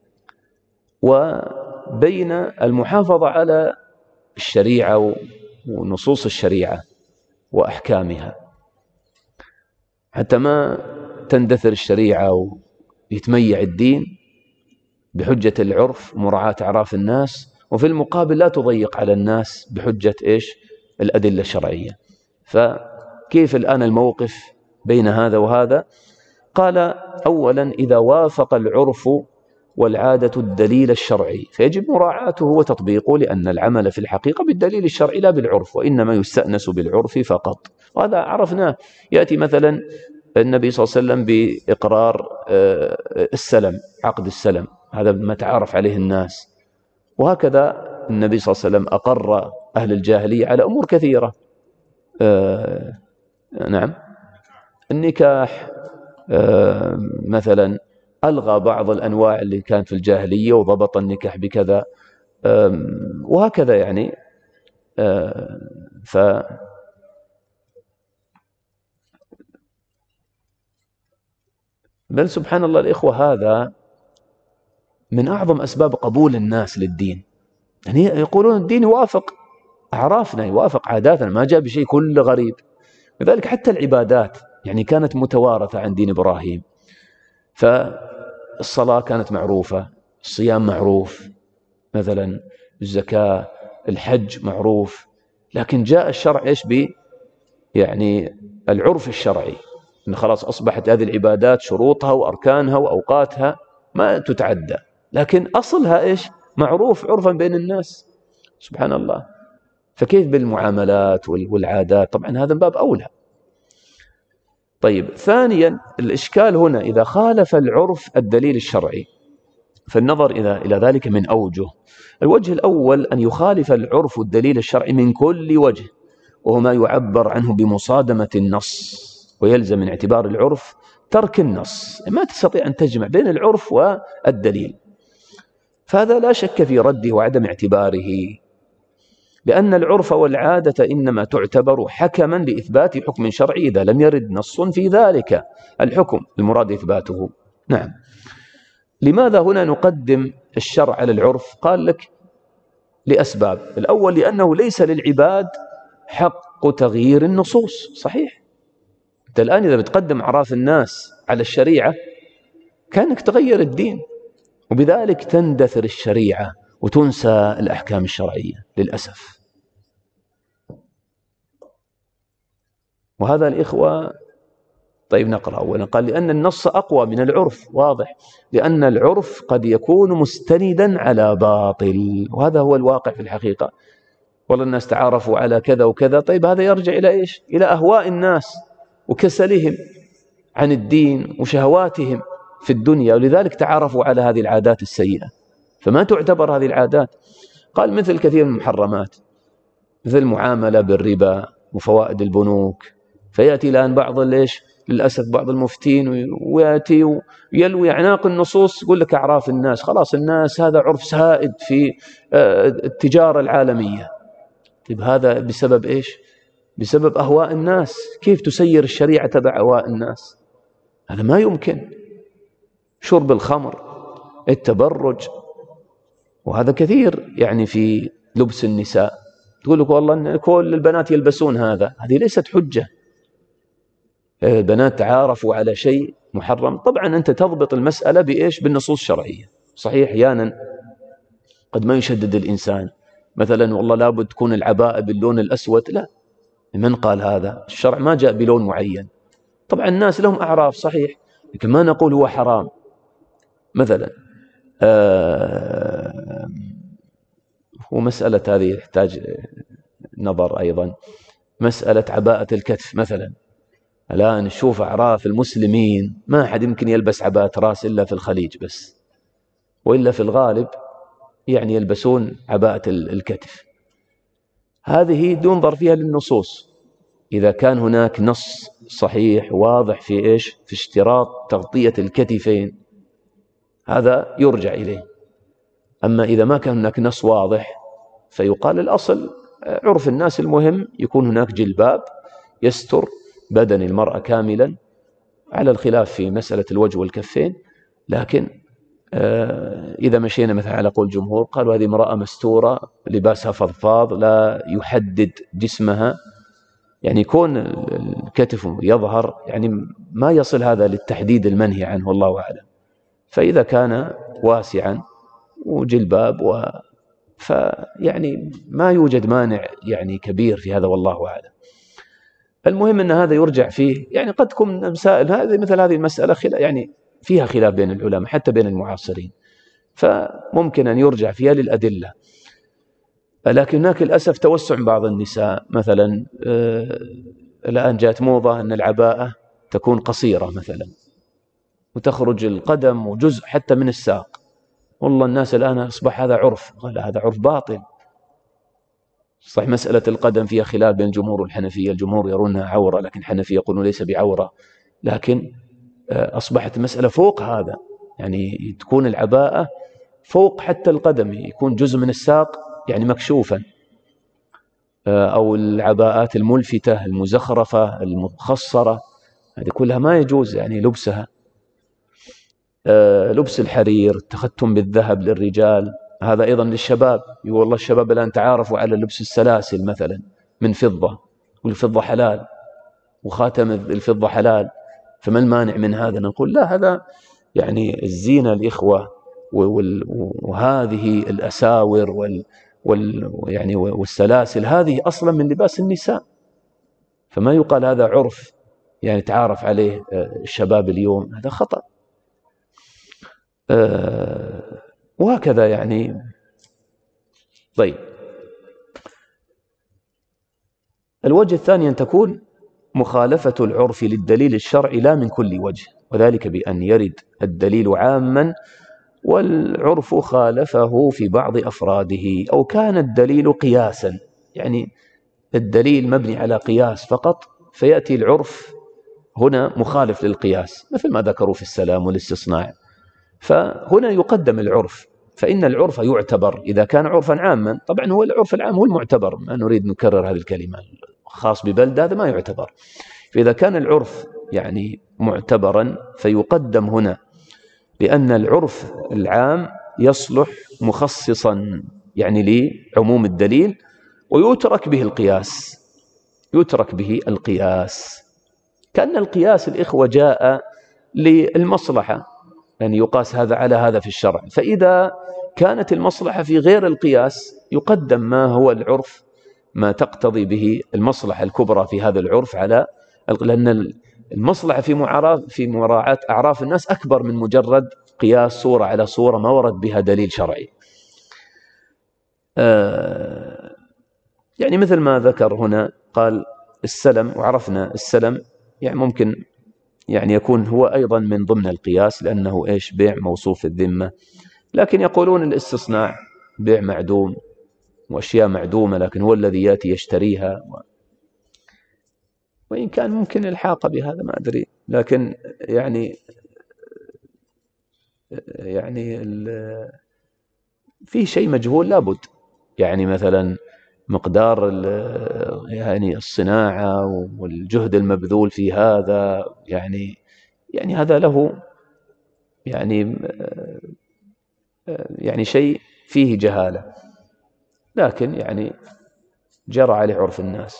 وبين المحافظة على الشريعة ونصوص الشريعة وأحكامها، حتى ما تندثر الشريعة ويتميع الدين بحجة العرف مراعاة أعراف الناس، وفي المقابل لا تضيق على الناس بحجة إيش؟ الأدلة الشرعية. فكيف الآن الموقف بين هذا وهذا؟ قال أولا إذا وافق العرف والعادة الدليل الشرعي فيجب مراعاته وتطبيقه، لأن العمل في الحقيقة بالدليل الشرعي لا بالعرف، وإنما يستأنس بالعرف فقط، وهذا عرفناه. يأتي مثلا النبي صلى الله عليه وسلم بإقرار السلم، عقد السلم، هذا ما تعارف عليه الناس، وهكذا النبي صلى الله عليه وسلم أقر أهل الجاهلية على أمور كثيرة. نعم، النكاح مثلا ألغى بعض الأنواع اللي كان في الجاهلية وضبط النكاح بكذا، وهكذا يعني. بل سبحان الله الإخوة هذا من أعظم أسباب قبول الناس للدين، يعني يقولون الدين يوافق أعرافنا يوافق عاداتنا، ما جاء بشيء كله غريب. لذلك حتى العبادات يعني كانت متوارثة عن دين إبراهيم، فالصلاة كانت معروفة، الصيام معروف مثلا، الزكاة، الحج معروف، لكن جاء الشرع إيش يعني العرف الشرعي، إن خلاص أصبحت هذه العبادات شروطها وأركانها وأوقاتها ما تتعدى، لكن أصلها إيش؟ معروف عرفا بين الناس. سبحان الله، فكيف بالمعاملات والعادات؟ طبعا هذا باب أولى. طيب، ثانيا الإشكال هنا إذا خالف العرف الدليل الشرعي، فالنظر إلى ذلك من أوجه. الوجه الأول أن يخالف العرف الدليل الشرعي من كل وجه، وهو ما يعبر عنه بمصادمة النص، ويلزم من اعتبار العرف ترك النص، ما تستطيع أن تجمع بين العرف والدليل، فهذا لا شك في رده وعدم اعتباره، لأن العرف والعادة إنما تعتبر حكما لإثبات حكم شرعي إذا لم يرد نص في ذلك الحكم المراد إثباته. نعم. لماذا هنا نقدم الشرع على العرف؟ قال لك لأسباب. الأول لأنه ليس للعباد حق تغيير النصوص. صحيح، أنت الآن إذا بتقدم أعراف الناس على الشريعة كأنك تغير الدين، وبذلك تندثر الشريعة وتنسى الأحكام الشرعية للأسف. وهذا الإخوة. طيب نقرأ أولا. قال لأن النص أقوى من العرف، واضح، لأن العرف قد يكون مستندا على باطل، وهذا هو الواقع في الحقيقة. والله الناس تعارفوا على كذا وكذا، طيب هذا يرجع إلى إيش؟ إلى أهواء الناس وكسلهم عن الدين وشهواتهم، في الدنيا، ولذلك تعارفوا على هذه العادات السيئة، فما تعتبر هذه العادات. قال مثل كثير من المحرمات، مثل المعاملة بالربا وفوائد البنوك. فيأتي الآن بعض للأسف بعض المفتين ويأتي ويلوي أعناق النصوص، يقول لك أعراف الناس، خلاص الناس هذا عرف سائد في التجارة العالمية. طيب هذا بسبب إيش؟ بسبب أهواء الناس. كيف تسير الشريعة تبع أهواء الناس؟ هذا ما يمكن. شرب الخمر، التبرج، وهذا كثير يعني في لبس النساء. تقول لك والله إن كل البنات يلبسون هذا، هذه ليست حجة. البنات تعارفوا على شيء محرم. طبعا أنت تضبط المسألة بإيش؟ بالنصوص الشرعية. صحيح أحيانا قد ما يشدد الإنسان، مثلا والله لابد تكون العباءة باللون الأسود، لا، من قال هذا؟ الشرع ما جاء بلون معين. طبعا الناس لهم أعراف صحيح، لكن ما نقول هو حرام. مثلا ومسألة هذه تحتاج نظر أيضا، مسألة عباءة الكتف مثلا. الآن نشوف أعراف المسلمين ما أحد يمكن يلبس عباءة راس إلا في الخليج بس، وإلا في الغالب يعني يلبسون عباءة الكتف. هذه ينظر فيها للنصوص، إذا كان هناك نص صحيح واضح في إيش؟ في اشتراط تغطية الكتفين، هذا يرجع إليه. أما إذا ما كان هناك نص واضح فيقال الأصل عرف الناس، المهم يكون هناك جلباب يستر بدن المرأة كاملا، على الخلاف في مسألة الوجه والكفين. لكن إذا مشينا مثلا على قول الجمهور، قالوا هذه امرأة مستورة، لباسها فضفاض لا يحدد جسمها، يعني يكون الكتف يظهر، يعني ما يصل هذا للتحديد المنهي عنه، والله أعلم. فإذا كان واسعا وجلباب فيعني ما يوجد مانع يعني كبير في هذا، والله أعلم. المهم أن هذا يرجع فيه، يعني قد تكون مسائل هذه مثل هذه المسألة يعني فيها خلاف بين العلماء حتى بين المعاصرين، فممكن أن يرجع فيها للأدلة. لكن هناك للأسف توسع بعض النساء، مثلا الآن جاءت موضة أن العباءة تكون قصيرة مثلا وتخرج القدم وجزء حتى من الساق. والله الناس الآن أصبح هذا عرف، قال هذا عرف باطل. صح مسألة القدم فيها خلاف بين الجمهور والحنفية، الجمهور يرونها عورة لكن الحنفية يقولون ليس بعورة، لكن أصبحت مسألة فوق هذا، يعني تكون العباءة فوق حتى القدم، يكون جزء من الساق يعني مكشوفا. أو العباءات الملفتة المزخرفة المخصرة، هذه كلها ما يجوز يعني لبسها. لبس الحرير، التختم بالذهب للرجال، هذا أيضا للشباب. والله الشباب الآن تعارفوا على لبس السلاسل مثلا من فضة، والفضة حلال وخاتم الفضة حلال، فما المانع من هذا؟ نقول لا، هذا يعني الزينة الإخوة، وهذه الأساور يعني والسلاسل هذه أصلا من لباس النساء، فما يقال هذا عرف يعني تعارف عليه الشباب اليوم، هذا خطأ. وهكذا يعني. طيب، الوجه الثاني أن تكون مخالفة العرف للدليل الشرعي لا من كل وجه، وذلك بأن يرد الدليل عاما والعرف خالفه في بعض أفراده، أو كان الدليل قياسا، يعني الدليل مبني على قياس فقط، فيأتي العرف هنا مخالف للقياس، مثل ما ذكروا في السلام والاستصناع. فهنا يقدم العرف، فإن العرف يعتبر إذا كان عرفا عاما. طبعا هو العرف العام هو المعتبر، ما نريد نكرر هذه الكلمة، خاص ببلد هذا ما يعتبر. فإذا كان العرف يعني معتبرا فيقدم هنا، لأن العرف العام يصلح مخصصا يعني لعموم الدليل، ويترك به القياس، يترك به القياس. كأن القياس الإخوة جاء للمصلحة، يعني يقاس هذا على هذا في الشرع، فإذا كانت المصلحة في غير القياس يقدم ما هو العرف، ما تقتضي به المصلحة الكبرى في هذا العرف، على لأن المصلحة في مراعاة أعراف الناس أكبر من مجرد قياس صورة على صورة ما ورد بها دليل شرعي. يعني مثل ما ذكر هنا، قال السلم، وعرفنا السلم يعني ممكن يعني يكون هو أيضا من ضمن القياس، لأنه إيش؟ بيع موصوف الذمة. لكن يقولون الاستصناع بيع معدوم وأشياء معدومة، لكن هو الذي يأتي يشتريها، وإن كان ممكن الحاق بهذا ما أدري، لكن يعني في شيء مجهول لابد، يعني مثلا مقدار يعني الصناعة والجهد المبذول في هذا، يعني هذا له يعني شيء فيه جهالة، لكن يعني جرى عليه عرف الناس.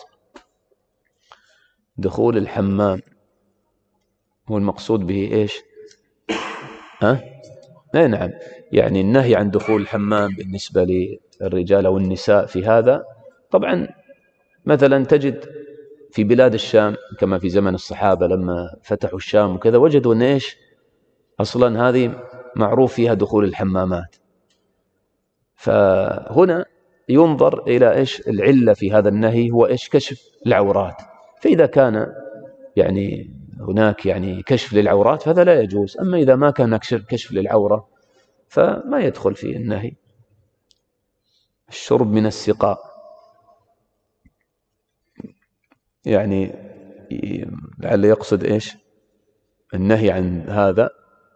دخول الحمام هو المقصود به إيش؟ نعم، يعني النهي عن دخول الحمام بالنسبة للرجال أو النساء في هذا. طبعا مثلا تجد في بلاد الشام كما في زمن الصحابة لما فتحوا الشام وكذا، وجدوا أن إيش أصلا هذه معروف فيها دخول الحمامات. فهنا ينظر إلى إيش العلة في هذا النهي، هو إيش؟ كشف العورات. فإذا كان يعني هناك يعني كشف للعورات فهذا لا يجوز، أما إذا ما كان كشف للعورة فما يدخل فيه النهي. الشرب من السقاء يعني لعل يقصد إيش؟ النهي عن هذا،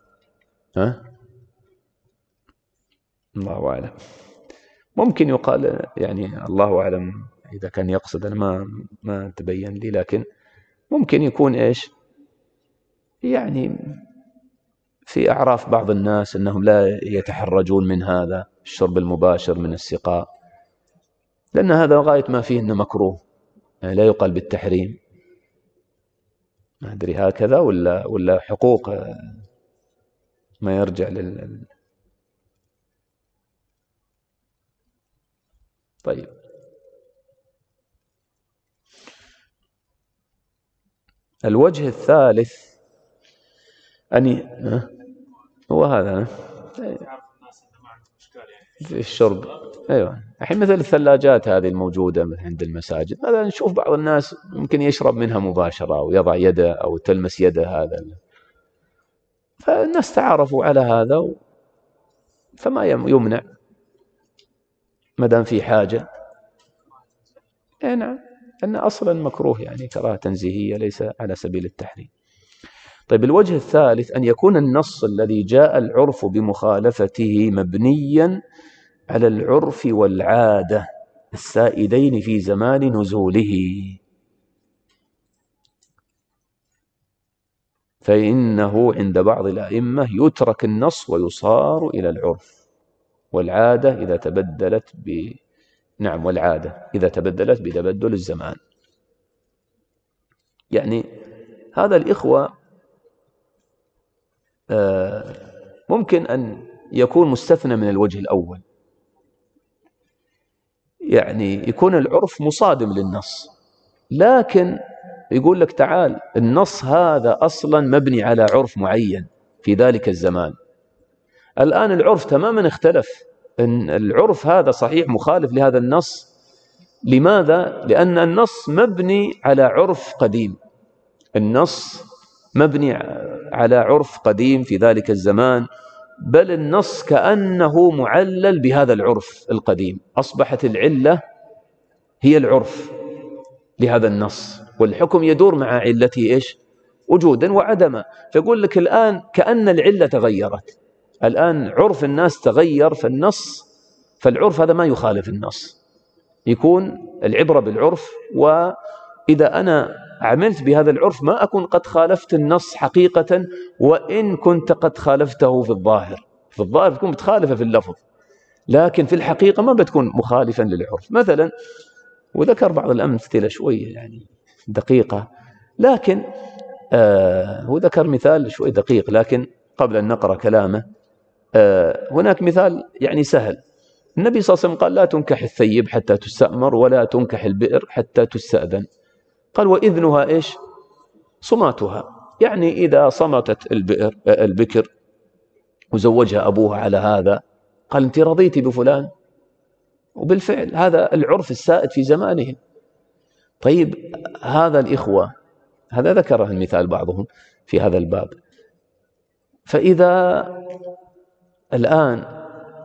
الله أعلم. ممكن يقال يعني الله أعلم إذا كان يقصد، أنا ما تبين لي، لكن ممكن يكون إيش؟ يعني في أعراف بعض الناس أنهم لا يتحرجون من هذا الشرب المباشر من السقاء، لأن هذا غاية ما فيه أنه مكروه، يعني لا يقال بالتحريم. ما أدري هكذا ولا حقوق ما يرجع طيب. الوجه الثالث هو هذا في الشرب. أيوة، الحين مثل الثلاجات هذه الموجودة عند المساجد، مثلا نشوف بعض الناس ممكن يشرب منها مباشرة أو يضع يده أو تلمس يده، هذا فالناس تعارفوا على هذا، فما يمنع ما دام في حاجة. نعم، أن أصلا مكروه، يعني كراهة تنزيهية ليس على سبيل التحريم. طيب، الوجه الثالث أن يكون النص الذي جاء العرف بمخالفته مبنيا على العرف والعادة السائدين في زمان نزوله، فإنه عند بعض الأئمة يترك النص ويصار إلى العرف والعادة إذا تبدلت والعادة إذا تبدلت بتبدل الزمان. يعني هذا الإخوة ممكن أن يكون مستثنى من الوجه الأول، يعني يكون العرف مصادم للنص، لكن يقول لك تعال النص هذا أصلا مبني على عرف معين في ذلك الزمان، الآن العرف تماما اختلف، إن العرف هذا صحيح مخالف لهذا النص. لماذا؟ لأن النص مبني على عرف قديم، النص مبني على عرف قديم في ذلك الزمان، بل النص كأنه معلل بهذا العرف القديم، أصبحت العلة هي العرف لهذا النص، والحكم يدور مع علته إيش؟ وجودا وعدما. فيقول لك الآن كأن العلة تغيرت، الآن عرف الناس تغير، فالعرف هذا ما يخالف النص، يكون العبرة بالعرف، وإذا أنا عملت بهذا العرف ما أكون قد خالفت النص حقيقة، وإن كنت قد خالفته في الظاهر بتكون متخالفة في اللفظ، لكن في الحقيقة ما بتكون مخالفا للعرف. مثلا، وذكر بعض الأمثلة شوية يعني دقيقة، لكن هو ذكر مثال شوي دقيق، لكن قبل أن نقرأ كلامه هناك مثال يعني سهل. النبي صلى الله عليه وسلم قال لا تنكح الثيب حتى تستأمر، ولا تنكح البئر حتى تستأذن. قال وإذنها إيش؟ صماتها، يعني إذا صمتت البكر وزوجها أبوها على هذا، قال أنت رضيتي بفلان، وبالفعل هذا العرف السائد في زمانهم. طيب، هذا الإخوة هذا ذكره المثال بعضهم في هذا الباب. فإذا الآن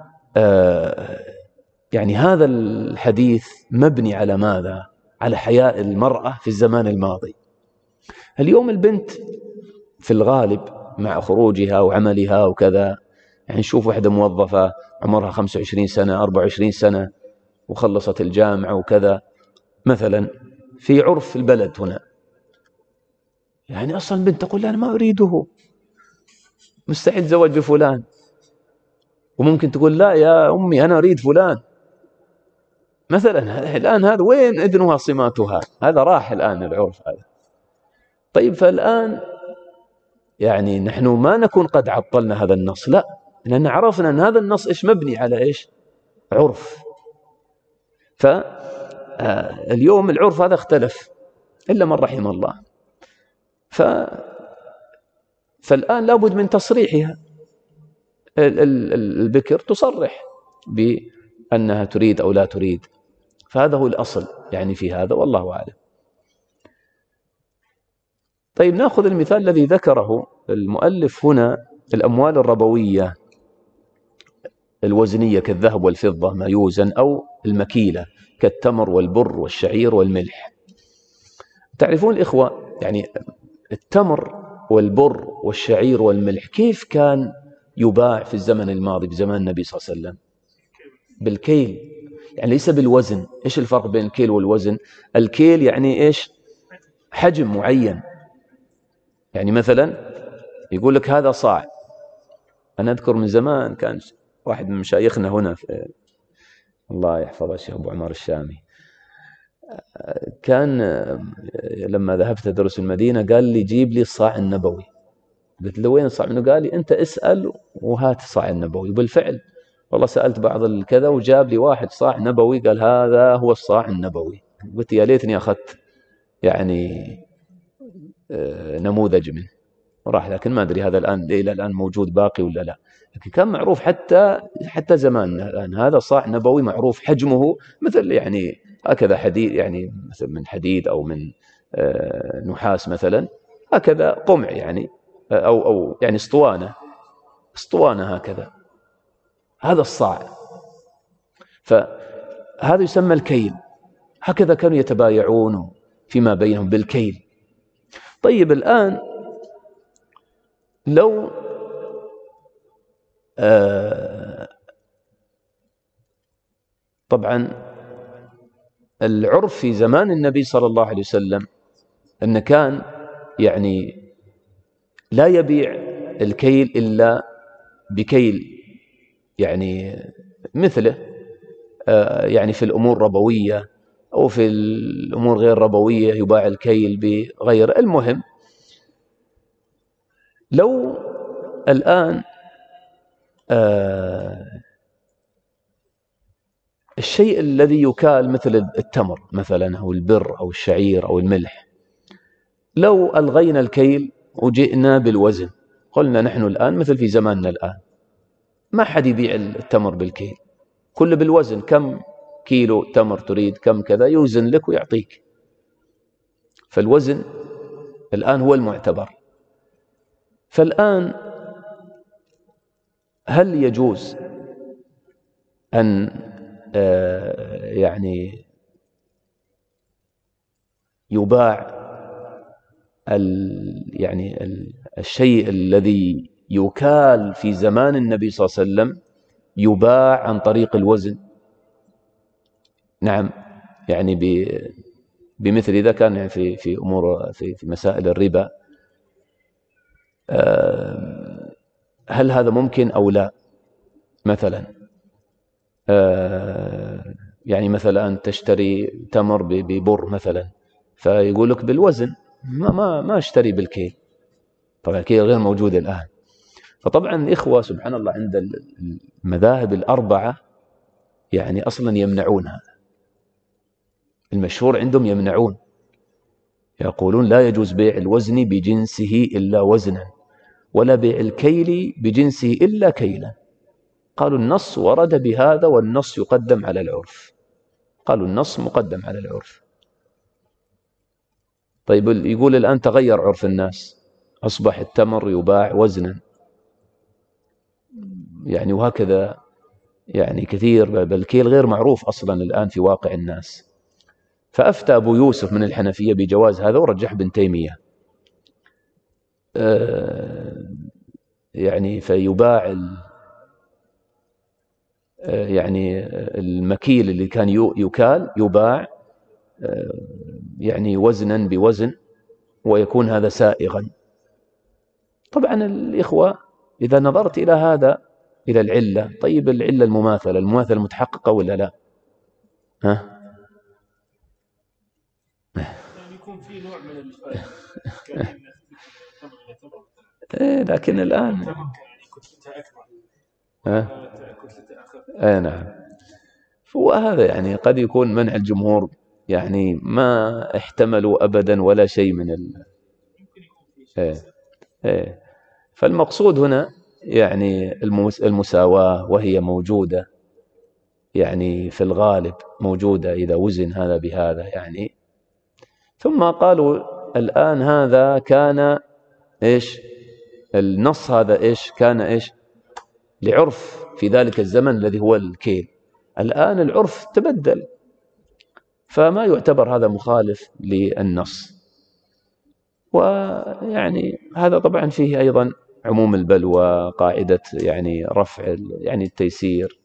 يعني هذا الحديث مبني على ماذا؟ على حياء المرأة في الزمان الماضي. اليوم البنت في الغالب مع خروجها وعملها وكذا، يعني نشوف واحدة موظفة عمرها 25 سنة 24 سنة وخلصت الجامعة وكذا مثلا، في عرف البلد هنا يعني أصلا بنت تقول لا أنا ما أريده، مستحيل زواج بفلان، وممكن تقول لا يا أمي أنا أريد فلان مثلا. الآن هذا وين إذنها صماتها؟ هذا راح الآن العرف هذا. طيب فالآن يعني نحن ما نكون قد عطلنا هذا النص، لا، لأن عرفنا أن هذا النص إيش مبني على إيش؟ عرف. فاليوم العرف هذا اختلف إلا من رحم الله. فالآن لابد من تصريحها، البكر تصرح بأنها تريد أو لا تريد، فهذا هو الأصل يعني في هذا، والله أعلم. طيب نأخذ المثال الذي ذكره المؤلف هنا، الأموال الربوية الوزنية كالذهب والفضة ما يوزن، أو المكيلة كالتمر والبر والشعير والملح. تعرفون الإخوة يعني التمر والبر والشعير والملح كيف كان يباع في الزمن الماضي بزمان النبي صلى الله عليه وسلم؟ بالكيل، يعني ليس بالوزن. إيش الفرق بين الكيل والوزن؟ الكيل يعني إيش؟ حجم معين. يعني مثلا يقول لك هذا صاع. أنا أذكر من زمان كان واحد من مشايخنا هنا في الله يحفظه الشيخ أبو عمر الشامي، كان لما ذهبت أدرس المدينة قال لي جيب لي الصاع النبوي. قلت له وين الصاع؟ قال لي أنت اسأل وهات الصاع النبوي. وبالفعل والله سألت بعض الكذا وجاب لي واحد صاع نبوي، قال هذا هو الصاع النبوي. قلت يا ليتني أخذت يعني نموذج منه وراح، لكن ما أدري هذا الآن إلى الآن موجود باقي ولا لا، لكن كان معروف حتى زماننا الآن. هذا صاع نبوي معروف حجمه مثل يعني هكذا حديد، يعني مثل من حديد أو من نحاس مثلا، هكذا قمع يعني أو يعني اسطوانة هكذا، هذا الصاع. فهذا يسمى الكيل. هكذا كانوا يتبايعون فيما بينهم بالكيل. طيب الآن لو طبعا العرف في زمان النبي صلى الله عليه وسلم أن كان يعني لا يبيع الكيل إلا بكيل يعني مثله، يعني في الأمور ربوية أو في الأمور غير ربوية يباع الكيل بغير. المهم لو الآن الشيء الذي يكال مثل التمر مثلا أو البر أو الشعير أو الملح، لو ألغينا الكيل وجئنا بالوزن، قلنا نحن الآن مثل في زماننا الآن ما حد يبيع التمر بالكيل، كل بالوزن، كم كيلو تمر تريد، كم كذا، يوزن لك ويعطيك. فالوزن الآن هو المعتبر. فالآن هل يجوز أن يعني يباع يعني الشيء الذي يكال في زمان النبي صلى الله عليه وسلم يباع عن طريق الوزن؟ نعم، يعني بمثل إذا كان يعني في أمور في مسائل الربا، هل هذا ممكن أو لا؟ مثلا يعني مثلا تشتري تمر ببر مثلا، فيقول لك بالوزن، ما اشتري بالكيل. طبعا الكيل غير موجود الآن. فطبعا الإخوة سبحان الله عند المذاهب الأربعة يعني أصلا يمنعونها، المشهور عندهم يمنعون، يقولون لا يجوز بيع الوزن بجنسه إلا وزنا، ولا بيع الكيل بجنسه إلا كيلا. قالوا النص ورد بهذا، والنص يقدم على العرف. قالوا النص مقدم على العرف. طيب يقول الآن تغير عرف الناس، أصبح التمر يباع وزنا، يعني وهكذا يعني كثير، بل الكيل غير معروف أصلا الآن في واقع الناس. فأفتى أبو يوسف من الحنفية بجواز هذا ورجح ابن تيمية. يعني فيباع يعني المكيل اللي كان يكال يباع يعني وزنا بوزن، ويكون هذا سائغا. طبعا الإخوة إذا نظرت إلى هذا إلى العلة، طيب العلة المماثلة متحققة ولا لا؟ ها؟ يعني يكون في نوع من الفائدة لكن الآن نعم، وهذا يعني قد يكون منع الجمهور يعني ما احتملوا أبدا ولا شيء من فالمقصود هنا يعني المساواة، وهي موجودة يعني في الغالب موجودة إذا وزن هذا بهذا يعني. ثم قالوا الآن هذا كان إيش النص هذا إيش كان إيش لعرف في ذلك الزمن الذي هو الكيل. الآن العرف تبدل، فما يعتبر هذا مخالف للنص. ويعني هذا طبعا فيه أيضا عموم البلوى، قاعدة يعني رفع يعني التيسير،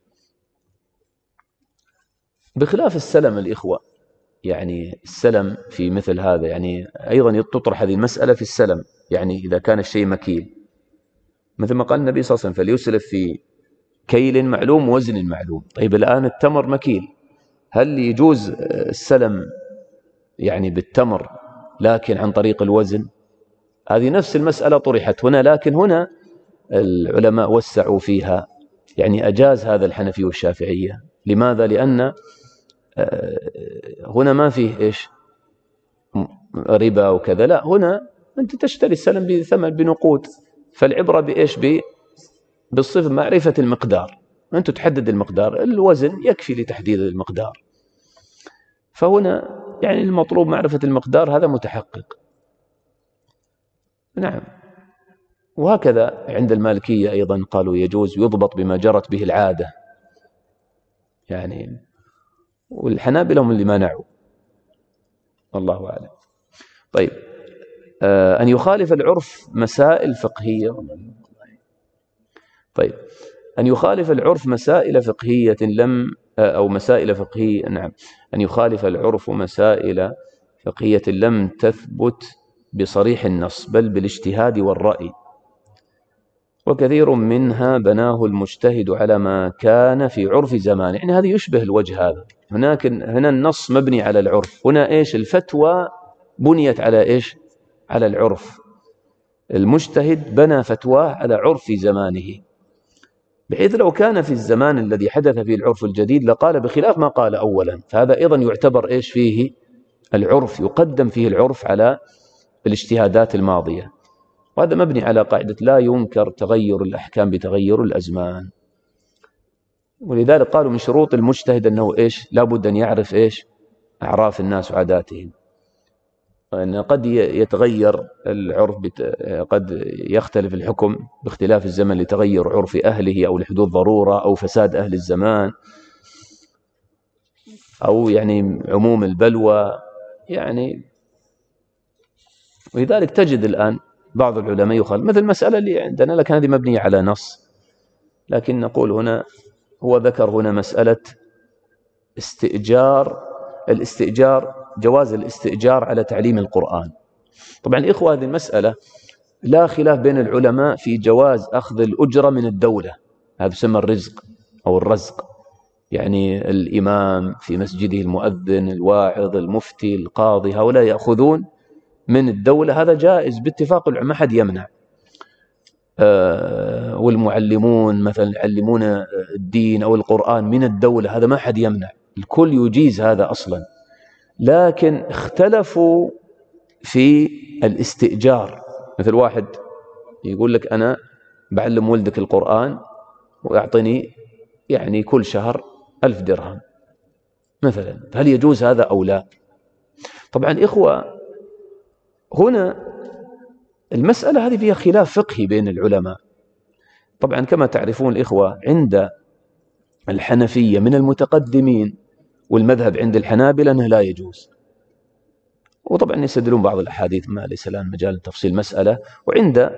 بخلاف السلم الإخوة. يعني السلم في مثل هذا يعني أيضا تطرح هذه المسألة في السلم، يعني إذا كان الشيء مكيل مثل ما قال النبي صلى الله عليه وسلم فليسلف في كيل معلوم ووزن معلوم. طيب الآن التمر مكيل، هل يجوز السلم يعني بالتمر لكن عن طريق الوزن؟ هذه نفس المسألة طرحت هنا، لكن هنا العلماء وسعوا فيها، يعني أجاز هذا الحنفي والشافعية. لماذا؟ لأن هنا ما فيه إيش ربا وكذا، لا، هنا أنت تشتري السلم بثمن بنقود، فالعبرة بإيش بالصفة معرفة المقدار، أنت تحدد المقدار، الوزن يكفي لتحديد المقدار. فهنا يعني المطلوب معرفة المقدار، هذا متحقق. نعم. وهكذا عند المالكية أيضا قالوا يجوز، يضبط بما جرت به العادة يعني، والحنابلة هم اللي منعوا، الله أعلم. طيب أن يخالف العرف مسائل فقهية. طيب أن يخالف العرف مسائل فقهية لم أو مسائل فقهية، نعم، أن يخالف العرف مسائل فقهية لم تثبت بصريح النص بل بالاجتهاد والرأي، وكثير منها بناه المجتهد على ما كان في عرف زمان. يعني هذه يشبه الوجه هذا، هنا النص مبني على العرف، هنا إيش الفتوى بنيت على إيش على العرف. المجتهد بنى فتواه على عرف زمانه، بحيث لو كان في الزمان الذي حدث فيه العرف الجديد لقال بخلاف ما قال أولا، فهذا أيضا يعتبر إيش فيه العرف، يقدم فيه العرف على الاجتهادات الماضية. وهذا مبني على قاعدة لا ينكر تغير الأحكام بتغير الأزمان. ولذلك قالوا من شروط المجتهد أنه إيش لابد أن يعرف إيش أعراف الناس وعاداتهم، أن قد يتغير العرف قد يختلف الحكم باختلاف الزمن لتغير عرف أهله أو لحدوث ضرورة أو فساد أهل الزمان أو يعني عموم البلوى يعني. ولذلك تجد الآن بعض العلماء يخالف، مثل المسألة اللي عندنا لكن هذه مبنية على نص، لكن نقول هنا هو ذكر هنا مسألة الاستئجار، جواز الاستئجار على تعليم القرآن. طبعا إخوة هذه المسألة لا خلاف بين العلماء في جواز أخذ الأجرة من الدولة، هذا يسمى الرزق أو الرزق، يعني الإمام في مسجده، المؤذن، الواعظ، المفتي، القاضي، هؤلاء يأخذون من الدولة، هذا جائز باتفاق العلماء، ما حد يمنع. والمعلمون مثلا يعلمون الدين أو القرآن من الدولة، هذا ما حد يمنع، الكل يجيز هذا أصلا. لكن اختلفوا في الاستئجار، مثل واحد يقول لك أنا بعلم ولدك القرآن ويعطني يعني كل شهر 1000 درهم مثلا، هل يجوز هذا أو لا؟ طبعا إخوة هنا المسألة هذه فيها خلاف فقهي بين العلماء. طبعا كما تعرفون الإخوة، عند الحنفية من المتقدمين والمذهب عند الحنابلة أنه لا يجوز، وطبعا يستدلون بعض الأحاديث ما ليس الآن مجال تفصيل مسألة. وعند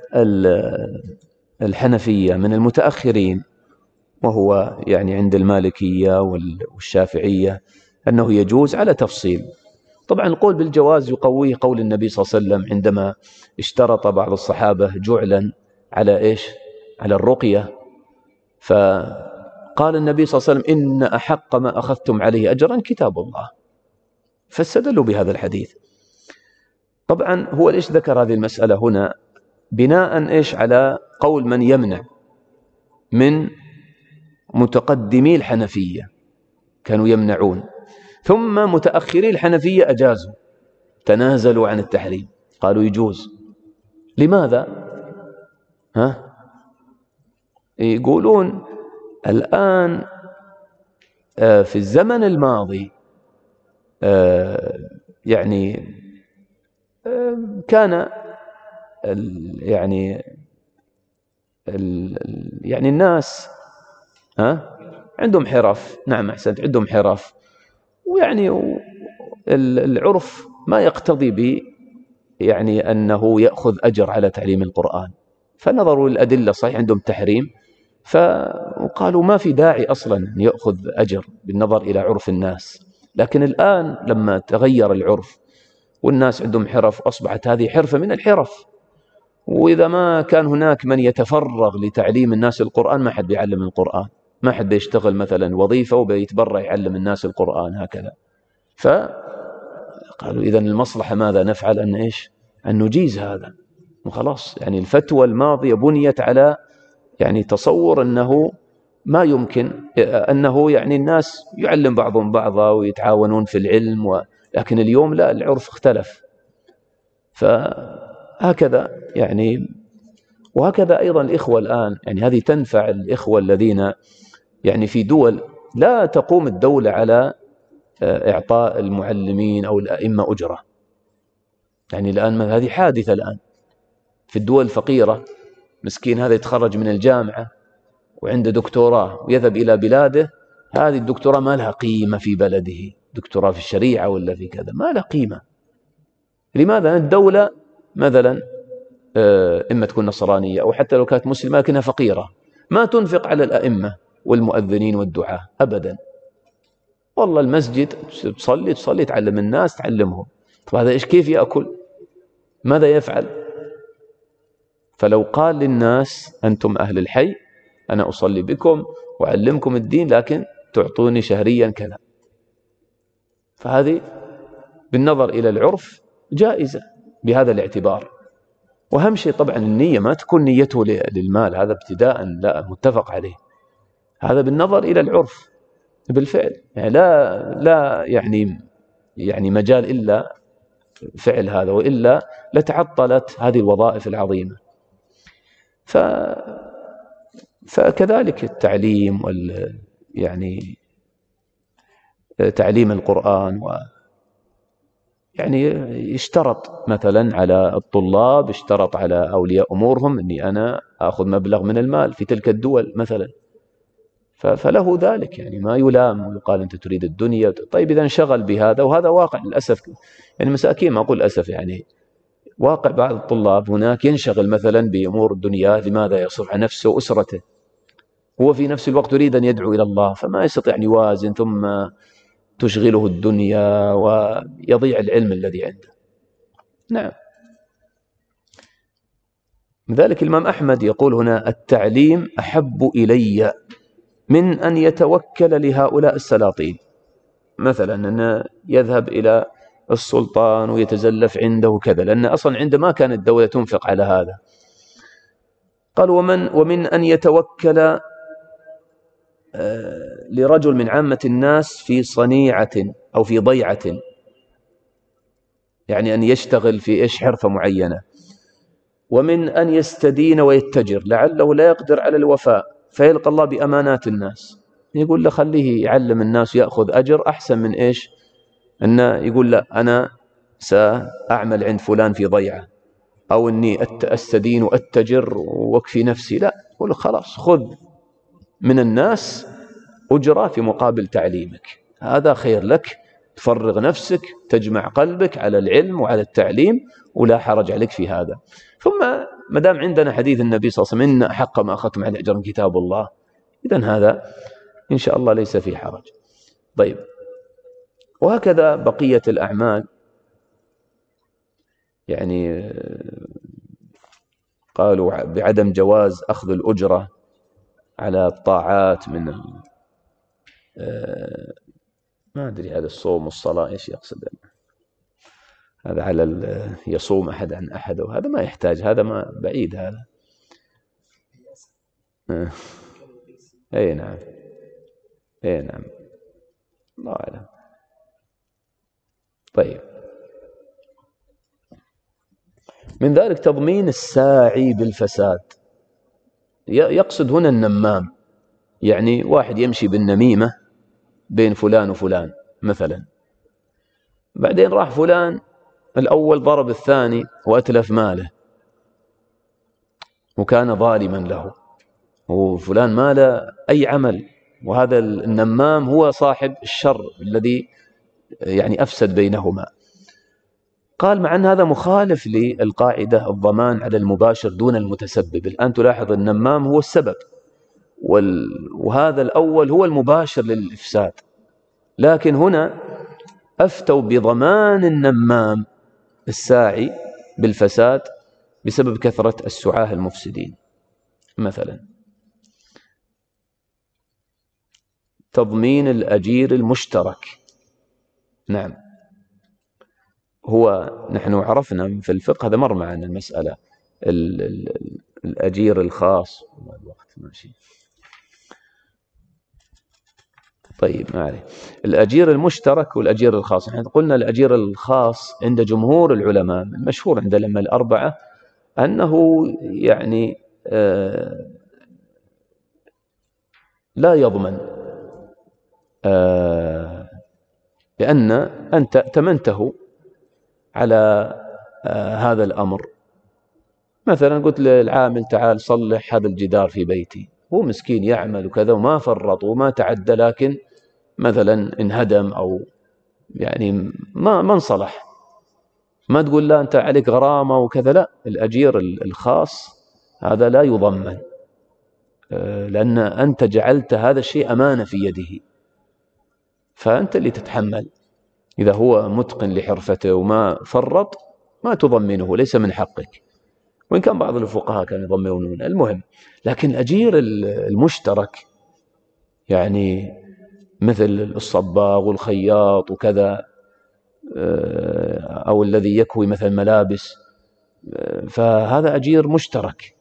الحنفية من المتأخرين، وهو يعني عند المالكية والشافعية، أنه يجوز على تفصيل. طبعا القول بالجواز يقويه قول النبي صلى الله عليه وسلم عندما اشترط بعض الصحابة جعلا على إيش؟ على الرقية، فقال النبي صلى الله عليه وسلم إن أحق ما أخذتم عليه أجرا كتاب الله، فاستدلوا بهذا الحديث. طبعا هو ليش ذكر هذه المسألة هنا؟ بناء إيش؟ على قول من يمنع من متقدمي الحنفية كانوا يمنعون، ثم متأخري الحنفية أجازوا، تنازلوا عن التحريم، قالوا يجوز. لماذا؟ يقولون الآن في الزمن الماضي يعني كان يعني الناس عندهم حرف. نعم أحسنت، عندهم حرف، ويعني العرف ما يقتضي يعني أنه يأخذ أجر على تعليم القرآن، فنظروا للأدلة، صحيح عندهم تحريم، فقالوا ما في داعي أصلا أن يأخذ أجر بالنظر إلى عرف الناس. لكن الآن لما تغير العرف والناس عندهم حرف، أصبحت هذه حرفة من الحرف، وإذا ما كان هناك من يتفرغ لتعليم الناس القرآن ما حد بيعلم القرآن، ما حد بيشتغل مثلا وظيفة وبيتبرع يعلم الناس القرآن هكذا. فقالوا إذن المصلحة ماذا نفعل؟ أن إيش؟ أن نجيز هذا وخلاص. يعني الفتوى الماضية بنيت على يعني تصور أنه ما يمكن، أنه يعني الناس يعلم بعضهم بعضا ويتعاونون في العلم، لكن اليوم لا، العرف اختلف. فهكذا يعني، وهكذا أيضا الإخوة الآن، يعني هذه تنفع الإخوة الذين يعني في دول لا تقوم الدولة على إعطاء المعلمين أو الأئمة أجرة. يعني الآن هذه حادثة الآن في الدول الفقيرة، مسكين هذا يتخرج من الجامعة وعنده دكتوراه ويذهب إلى بلاده، هذه الدكتوراه ما لها قيمة في بلده، دكتوراه في الشريعة ولا في كذا ما لها قيمة. لماذا؟ الدولة مثلا إما تكون نصرانية أو حتى لو كانت مسلمة لكنها فقيرة، ما تنفق على الأئمة والمؤذنين والدعاة أبدا. والله المسجد تصلي تعلم الناس، تعلمهم. طب هذا إيش؟ كيف يأكل؟ ماذا يفعل؟ فلو قال للناس أنتم أهل الحي، أنا أصلي بكم وأعلمكم الدين، لكن تعطوني شهريا كذا، فهذه بالنظر إلى العرف جائزة بهذا الاعتبار. وأهم شيء طبعا النية، ما تكون نيته للمال، هذا ابتداء لا متفق عليه، هذا بالنظر إلى العرف بالفعل. يعني لا يعني مجال إلا فعل هذا، وإلا لتعطلت هذه الوظائف العظيمة. فكذلك التعليم يعني تعليم القرآن، يعني يشترط مثلا على الطلاب، يشترط على أولياء أمورهم أني أنا أخذ مبلغ من المال في تلك الدول مثلا، فله ذلك، يعني ما يلام ويقال أنت تريد الدنيا. طيب إذا انشغل بهذا، وهذا واقع للأسف، يعني مساكين، ما أقول للأسف، يعني واقع بعض الطلاب هناك ينشغل مثلا بأمور الدنيا. لماذا؟ يصرف عن نفسه وأسرته، هو في نفس الوقت يريد أن يدعو إلى الله، فما يستطيع أن يوازن، ثم تشغله الدنيا ويضيع العلم الذي عنده. نعم. لذلك الإمام أحمد يقول هنا: التعليم أحب إلي من أن يتوكل لهؤلاء السلاطين. مثلا أنه يذهب إلى السلطان ويتزلف عنده كذا، لأن أصلا عنده ما كانت الدولة تنفق على هذا. قال: ومن أن يتوكل لرجل من عامة الناس في صنيعة أو في ضيعة، يعني أن يشتغل في حرفة معينة. ومن أن يستدين ويتجر لعله لا يقدر على الوفاء فيلقى الله بأمانات الناس، يقول له خليه يعلم الناس ويأخذ أجر أحسن من أنه يقول لا أنا سأعمل عند فلان في ضيعة. أو أني أستدين وأتجر وأكفي نفسي، لا، قل خلاص خذ من الناس أجرة في مقابل تعليمك، هذا خير لك، تفرغ نفسك، تجمع قلبك على العلم وعلى التعليم، ولا حرج عليك في هذا. ثم ما دام عندنا حديث النبي صلى الله عليه وسلم إن أحق ما أخذتم على أجر كتاب الله، إذن هذا إن شاء الله ليس فيه حرج. طيب، وهكذا بقية الأعمال، يعني قالوا بعدم جواز أخذ الأجرة على الطاعات من ما أدري هذا الصوم والصلاة إيش يقصد، هذا على يصوم أحد عن أحد، وهذا ما يحتاج، هذا ما بعيد هذا. أي نعم، أي نعم، الله أعلم. طيب، من ذلك تضمين الساعي بالفساد. يقصد هنا النمام، يعني واحد يمشي بالنميمة بين فلان وفلان مثلا، بعدين راح فلان الأول ضرب الثاني وأتلف ماله وكان ظالما له، وفلان ما له أي عمل، وهذا النمام هو صاحب الشر الذي يعني أفسد بينهما. قال مع أن هذا مخالف للقاعدة الضمان على المباشر دون المتسبب. الآن تلاحظ النمام هو السبب، وهذا الأول هو المباشر للإفساد، لكن هنا أفتوا بضمان النمام الساعي بالفساد بسبب كثرة السعاة المفسدين. مثلا تضمين الأجير المشترك. نعم، هو نحن عرفنا في الفقه، هذا مر معنا المسألة، الأجير الخاص. الوقت ماشي. طيب، ما عليه. الأجير المشترك والأجير الخاص. نحن قلنا الأجير الخاص عند جمهور العلماء، المشهور عند الأئمة الأربعة، أنه يعني لا يضمن، لأن أنت ائتمنته على هذا الأمر. مثلا قلت للعامل تعال صلح هذا الجدار في بيتي، هو مسكين يعمل وكذا وما فرط وما تعدى، لكن مثلا انهدم أو يعني ما انصلح، ما تقول لا أنت عليك غرامة وكذا، لا، الأجير الخاص هذا لا يضمن، لأن أنت جعلت هذا الشيء أمانة في يده، فأنت اللي تتحمل. إذا هو متقن لحرفته وما فرط ما تضمنه، ليس من حقك، وإن كان بعض الفقهاء كانوا يضمنون. المهم، لكن الأجير المشترك يعني مثل الصباغ والخياط وكذا، أو الذي يكوي مثلا ملابس، فهذا أجير مشترك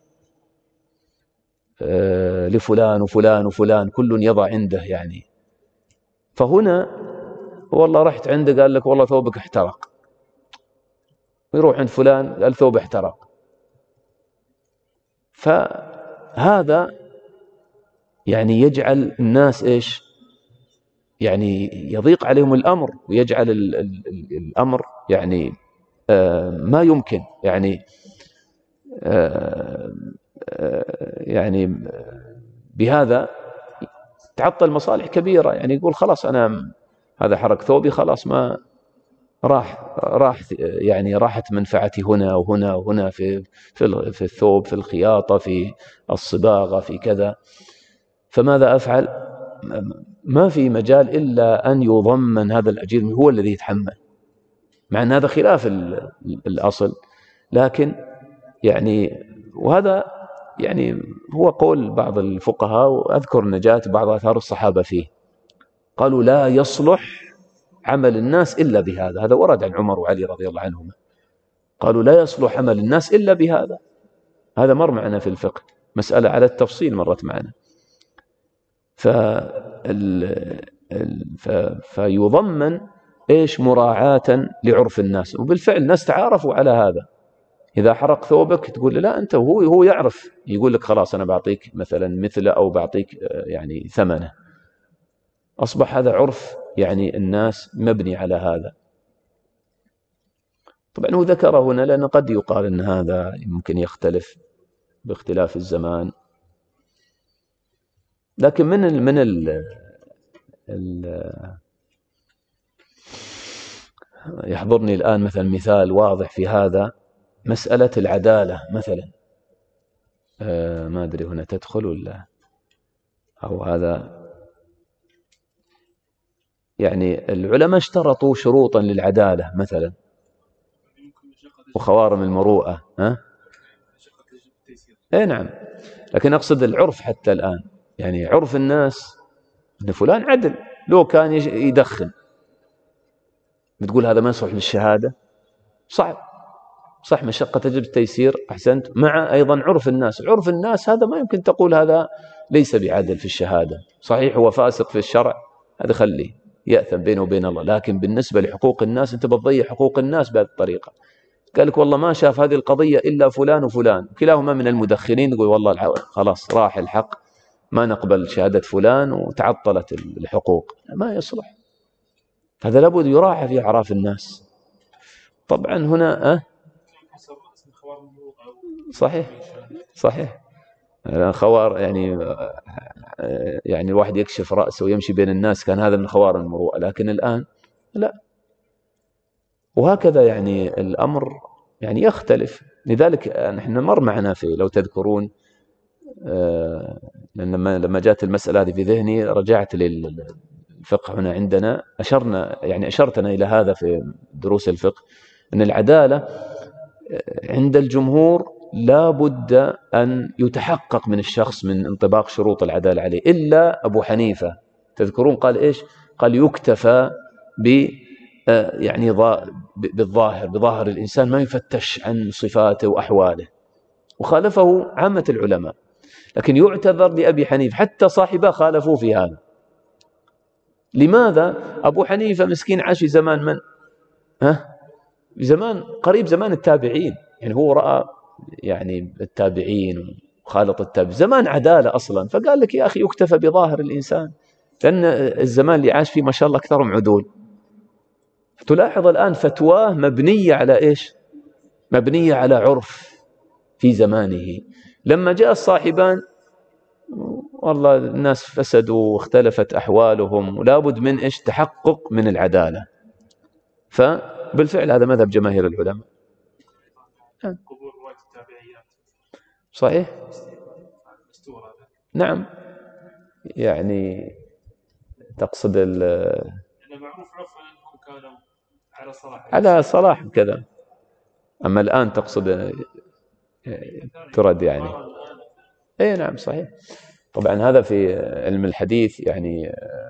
لفلان وفلان وفلان، كل يضع عنده يعني. فهنا والله رحت عنده قال لك والله ثوبك احترق، ويروح عند فلان قال ثوب احترق، فهذا يعني يجعل الناس إيش، يعني يضيق عليهم الأمر، ويجعل الأمر يعني ما يمكن، يعني بهذا تعطل مصالح كبيرة. يعني يقول خلاص أنا هذا حرق ثوبي، خلاص ما راح يعني راحت منفعتي هنا وهنا وهنا في الثوب، في الخياطة، في الصباغة، في كذا. فماذا أفعل؟ ما في مجال إلا أن يضمن هذا الأجير، هو الذي يتحمل، مع أن هذا خلاف الأصل، لكن يعني وهذا يعني هو قول بعض الفقهاء، وأذكر نجاة بعض آثار الصحابة فيه، قالوا لا يصلح عمل الناس إلا بهذا. هذا ورد عن عمر وعلي رضي الله عنهما، قالوا لا يصلح عمل الناس إلا بهذا. هذا مر معنا في الفقه، مسألة على التفصيل مرت معنا. فيضمن إيش؟ مراعاة لعرف الناس، وبالفعل الناس تعارفوا على هذا. إذا حرق ثوبك تقول لا أنت، وهو يعرف، يقول لك خلاص أنا بعطيك مثلا مثله أو بعطيك يعني ثمنه. أصبح هذا عرف، يعني الناس مبني على هذا. طبعا هو ذكر هنا لأنه قد يقال أن هذا يمكن يختلف باختلاف الزمان، لكن من يحضرني الآن مثال واضح في هذا مسألة العدالة مثلا. ما أدري هنا تدخل ولا أو هذا، يعني العلماء اشترطوا شروطا للعدالة مثلا وخوارم المروءة. اي نعم، لكن أقصد العرف حتى الآن، يعني عرف الناس أن فلان عدل، لو كان يدخن بتقول هذا ما يصلح للشهادة؟ صعب، صح، مشقة تجب التيسير، أحسنت، مع أيضا عرف الناس هذا ما يمكن تقول هذا ليس بعدل في الشهادة، صحيح هو فاسق في الشرع، هذا خليه يأثم بينه وبين الله، لكن بالنسبة لحقوق الناس أنت بتضيع حقوق الناس بهذه الطريقة. قال لك والله ما شاف هذه القضية إلا فلان وفلان، كلاهما من المدخنين، يقول والله خلاص راح الحق، ما نقبل شهادة فلان وتعطلت الحقوق، ما يصلح. هذا لابد يراعى في أعراف الناس. طبعا هنا صحيح خوار، يعني الواحد يكشف رأسه ويمشي بين الناس، كان هذا من خوارم المروءة، لكن الآن لا. وهكذا يعني الأمر يعني يختلف. لذلك نحن مر معنا في، لو تذكرون، لما جاءت المسألة هذه في ذهني رجعت للفقه هنا عندنا، أشرتنا إلى هذا في دروس الفقه، أن العدالة عند الجمهور لا بد أن يتحقق من الشخص من انطباق شروط العدالة عليه، إلا أبو حنيفة تذكرون قال إيش؟ قال يكتفى يعني بظاهر الإنسان، ما يفتش عن صفاته وأحواله، وخالفه عامة العلماء، لكن يعتذر لأبي حنيفة، حتى صاحبه خالفوه في هذا. لماذا؟ أبو حنيفة مسكين عاش في زمان من؟ بزمان قريب زمان التابعين، يعني هو رأى يعني التابعين وخالط التابعين، زمان عدالة أصلا، فقال لك يا أخي يكتفى بظاهر الإنسان، لأن الزمان اللي عاش فيه ما شاء الله أكثرهم عدول. تلاحظ الآن فتواه مبنية على إيش؟ مبنية على عرف في زمانه. لما جاء الصاحبان والله الناس فسدوا واختلفت أحوالهم، ولا بد من إيش؟ تحقق من العدالة. فبالفعل هذا مذهب جماهير العلماء. قبول رواية التابعيات صحيح، نعم، يعني تقصد معروف عرفا أنهم كانوا على صلاح كذا، أما الآن تقصد ترد يعني. اي نعم صحيح. طبعا هذا في علم الحديث يعني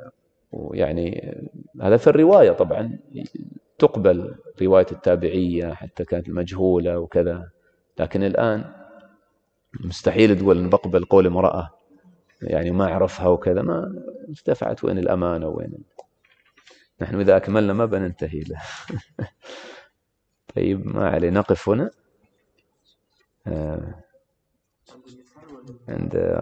هذا في الرواية طبعا تقبل رواية التابعية حتى كانت المجهولة وكذا، لكن الآن مستحيل تقول أن بقبل قول امرأة يعني ما أعرفها وكذا، ما ارتفعت، وين الأمانة وين نحن إذا أكملنا ما بننتهي له. طيب ما عليه، نقف هنا عند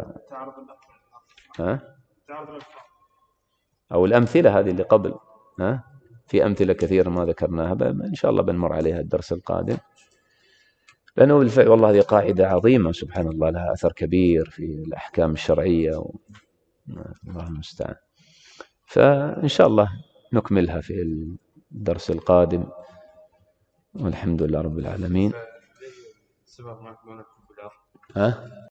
أو الأمثلة هذه اللي قبل، في أمثلة كثيرة ما ذكرناها، إن شاء الله بنمر عليها الدرس القادم، لأنه بالفعل والله هذه قاعدة عظيمة سبحان الله، لها أثر كبير في الأحكام الشرعية الله المستعان. فإن شاء الله نكملها في الدرس القادم، والحمد لله رب العالمين.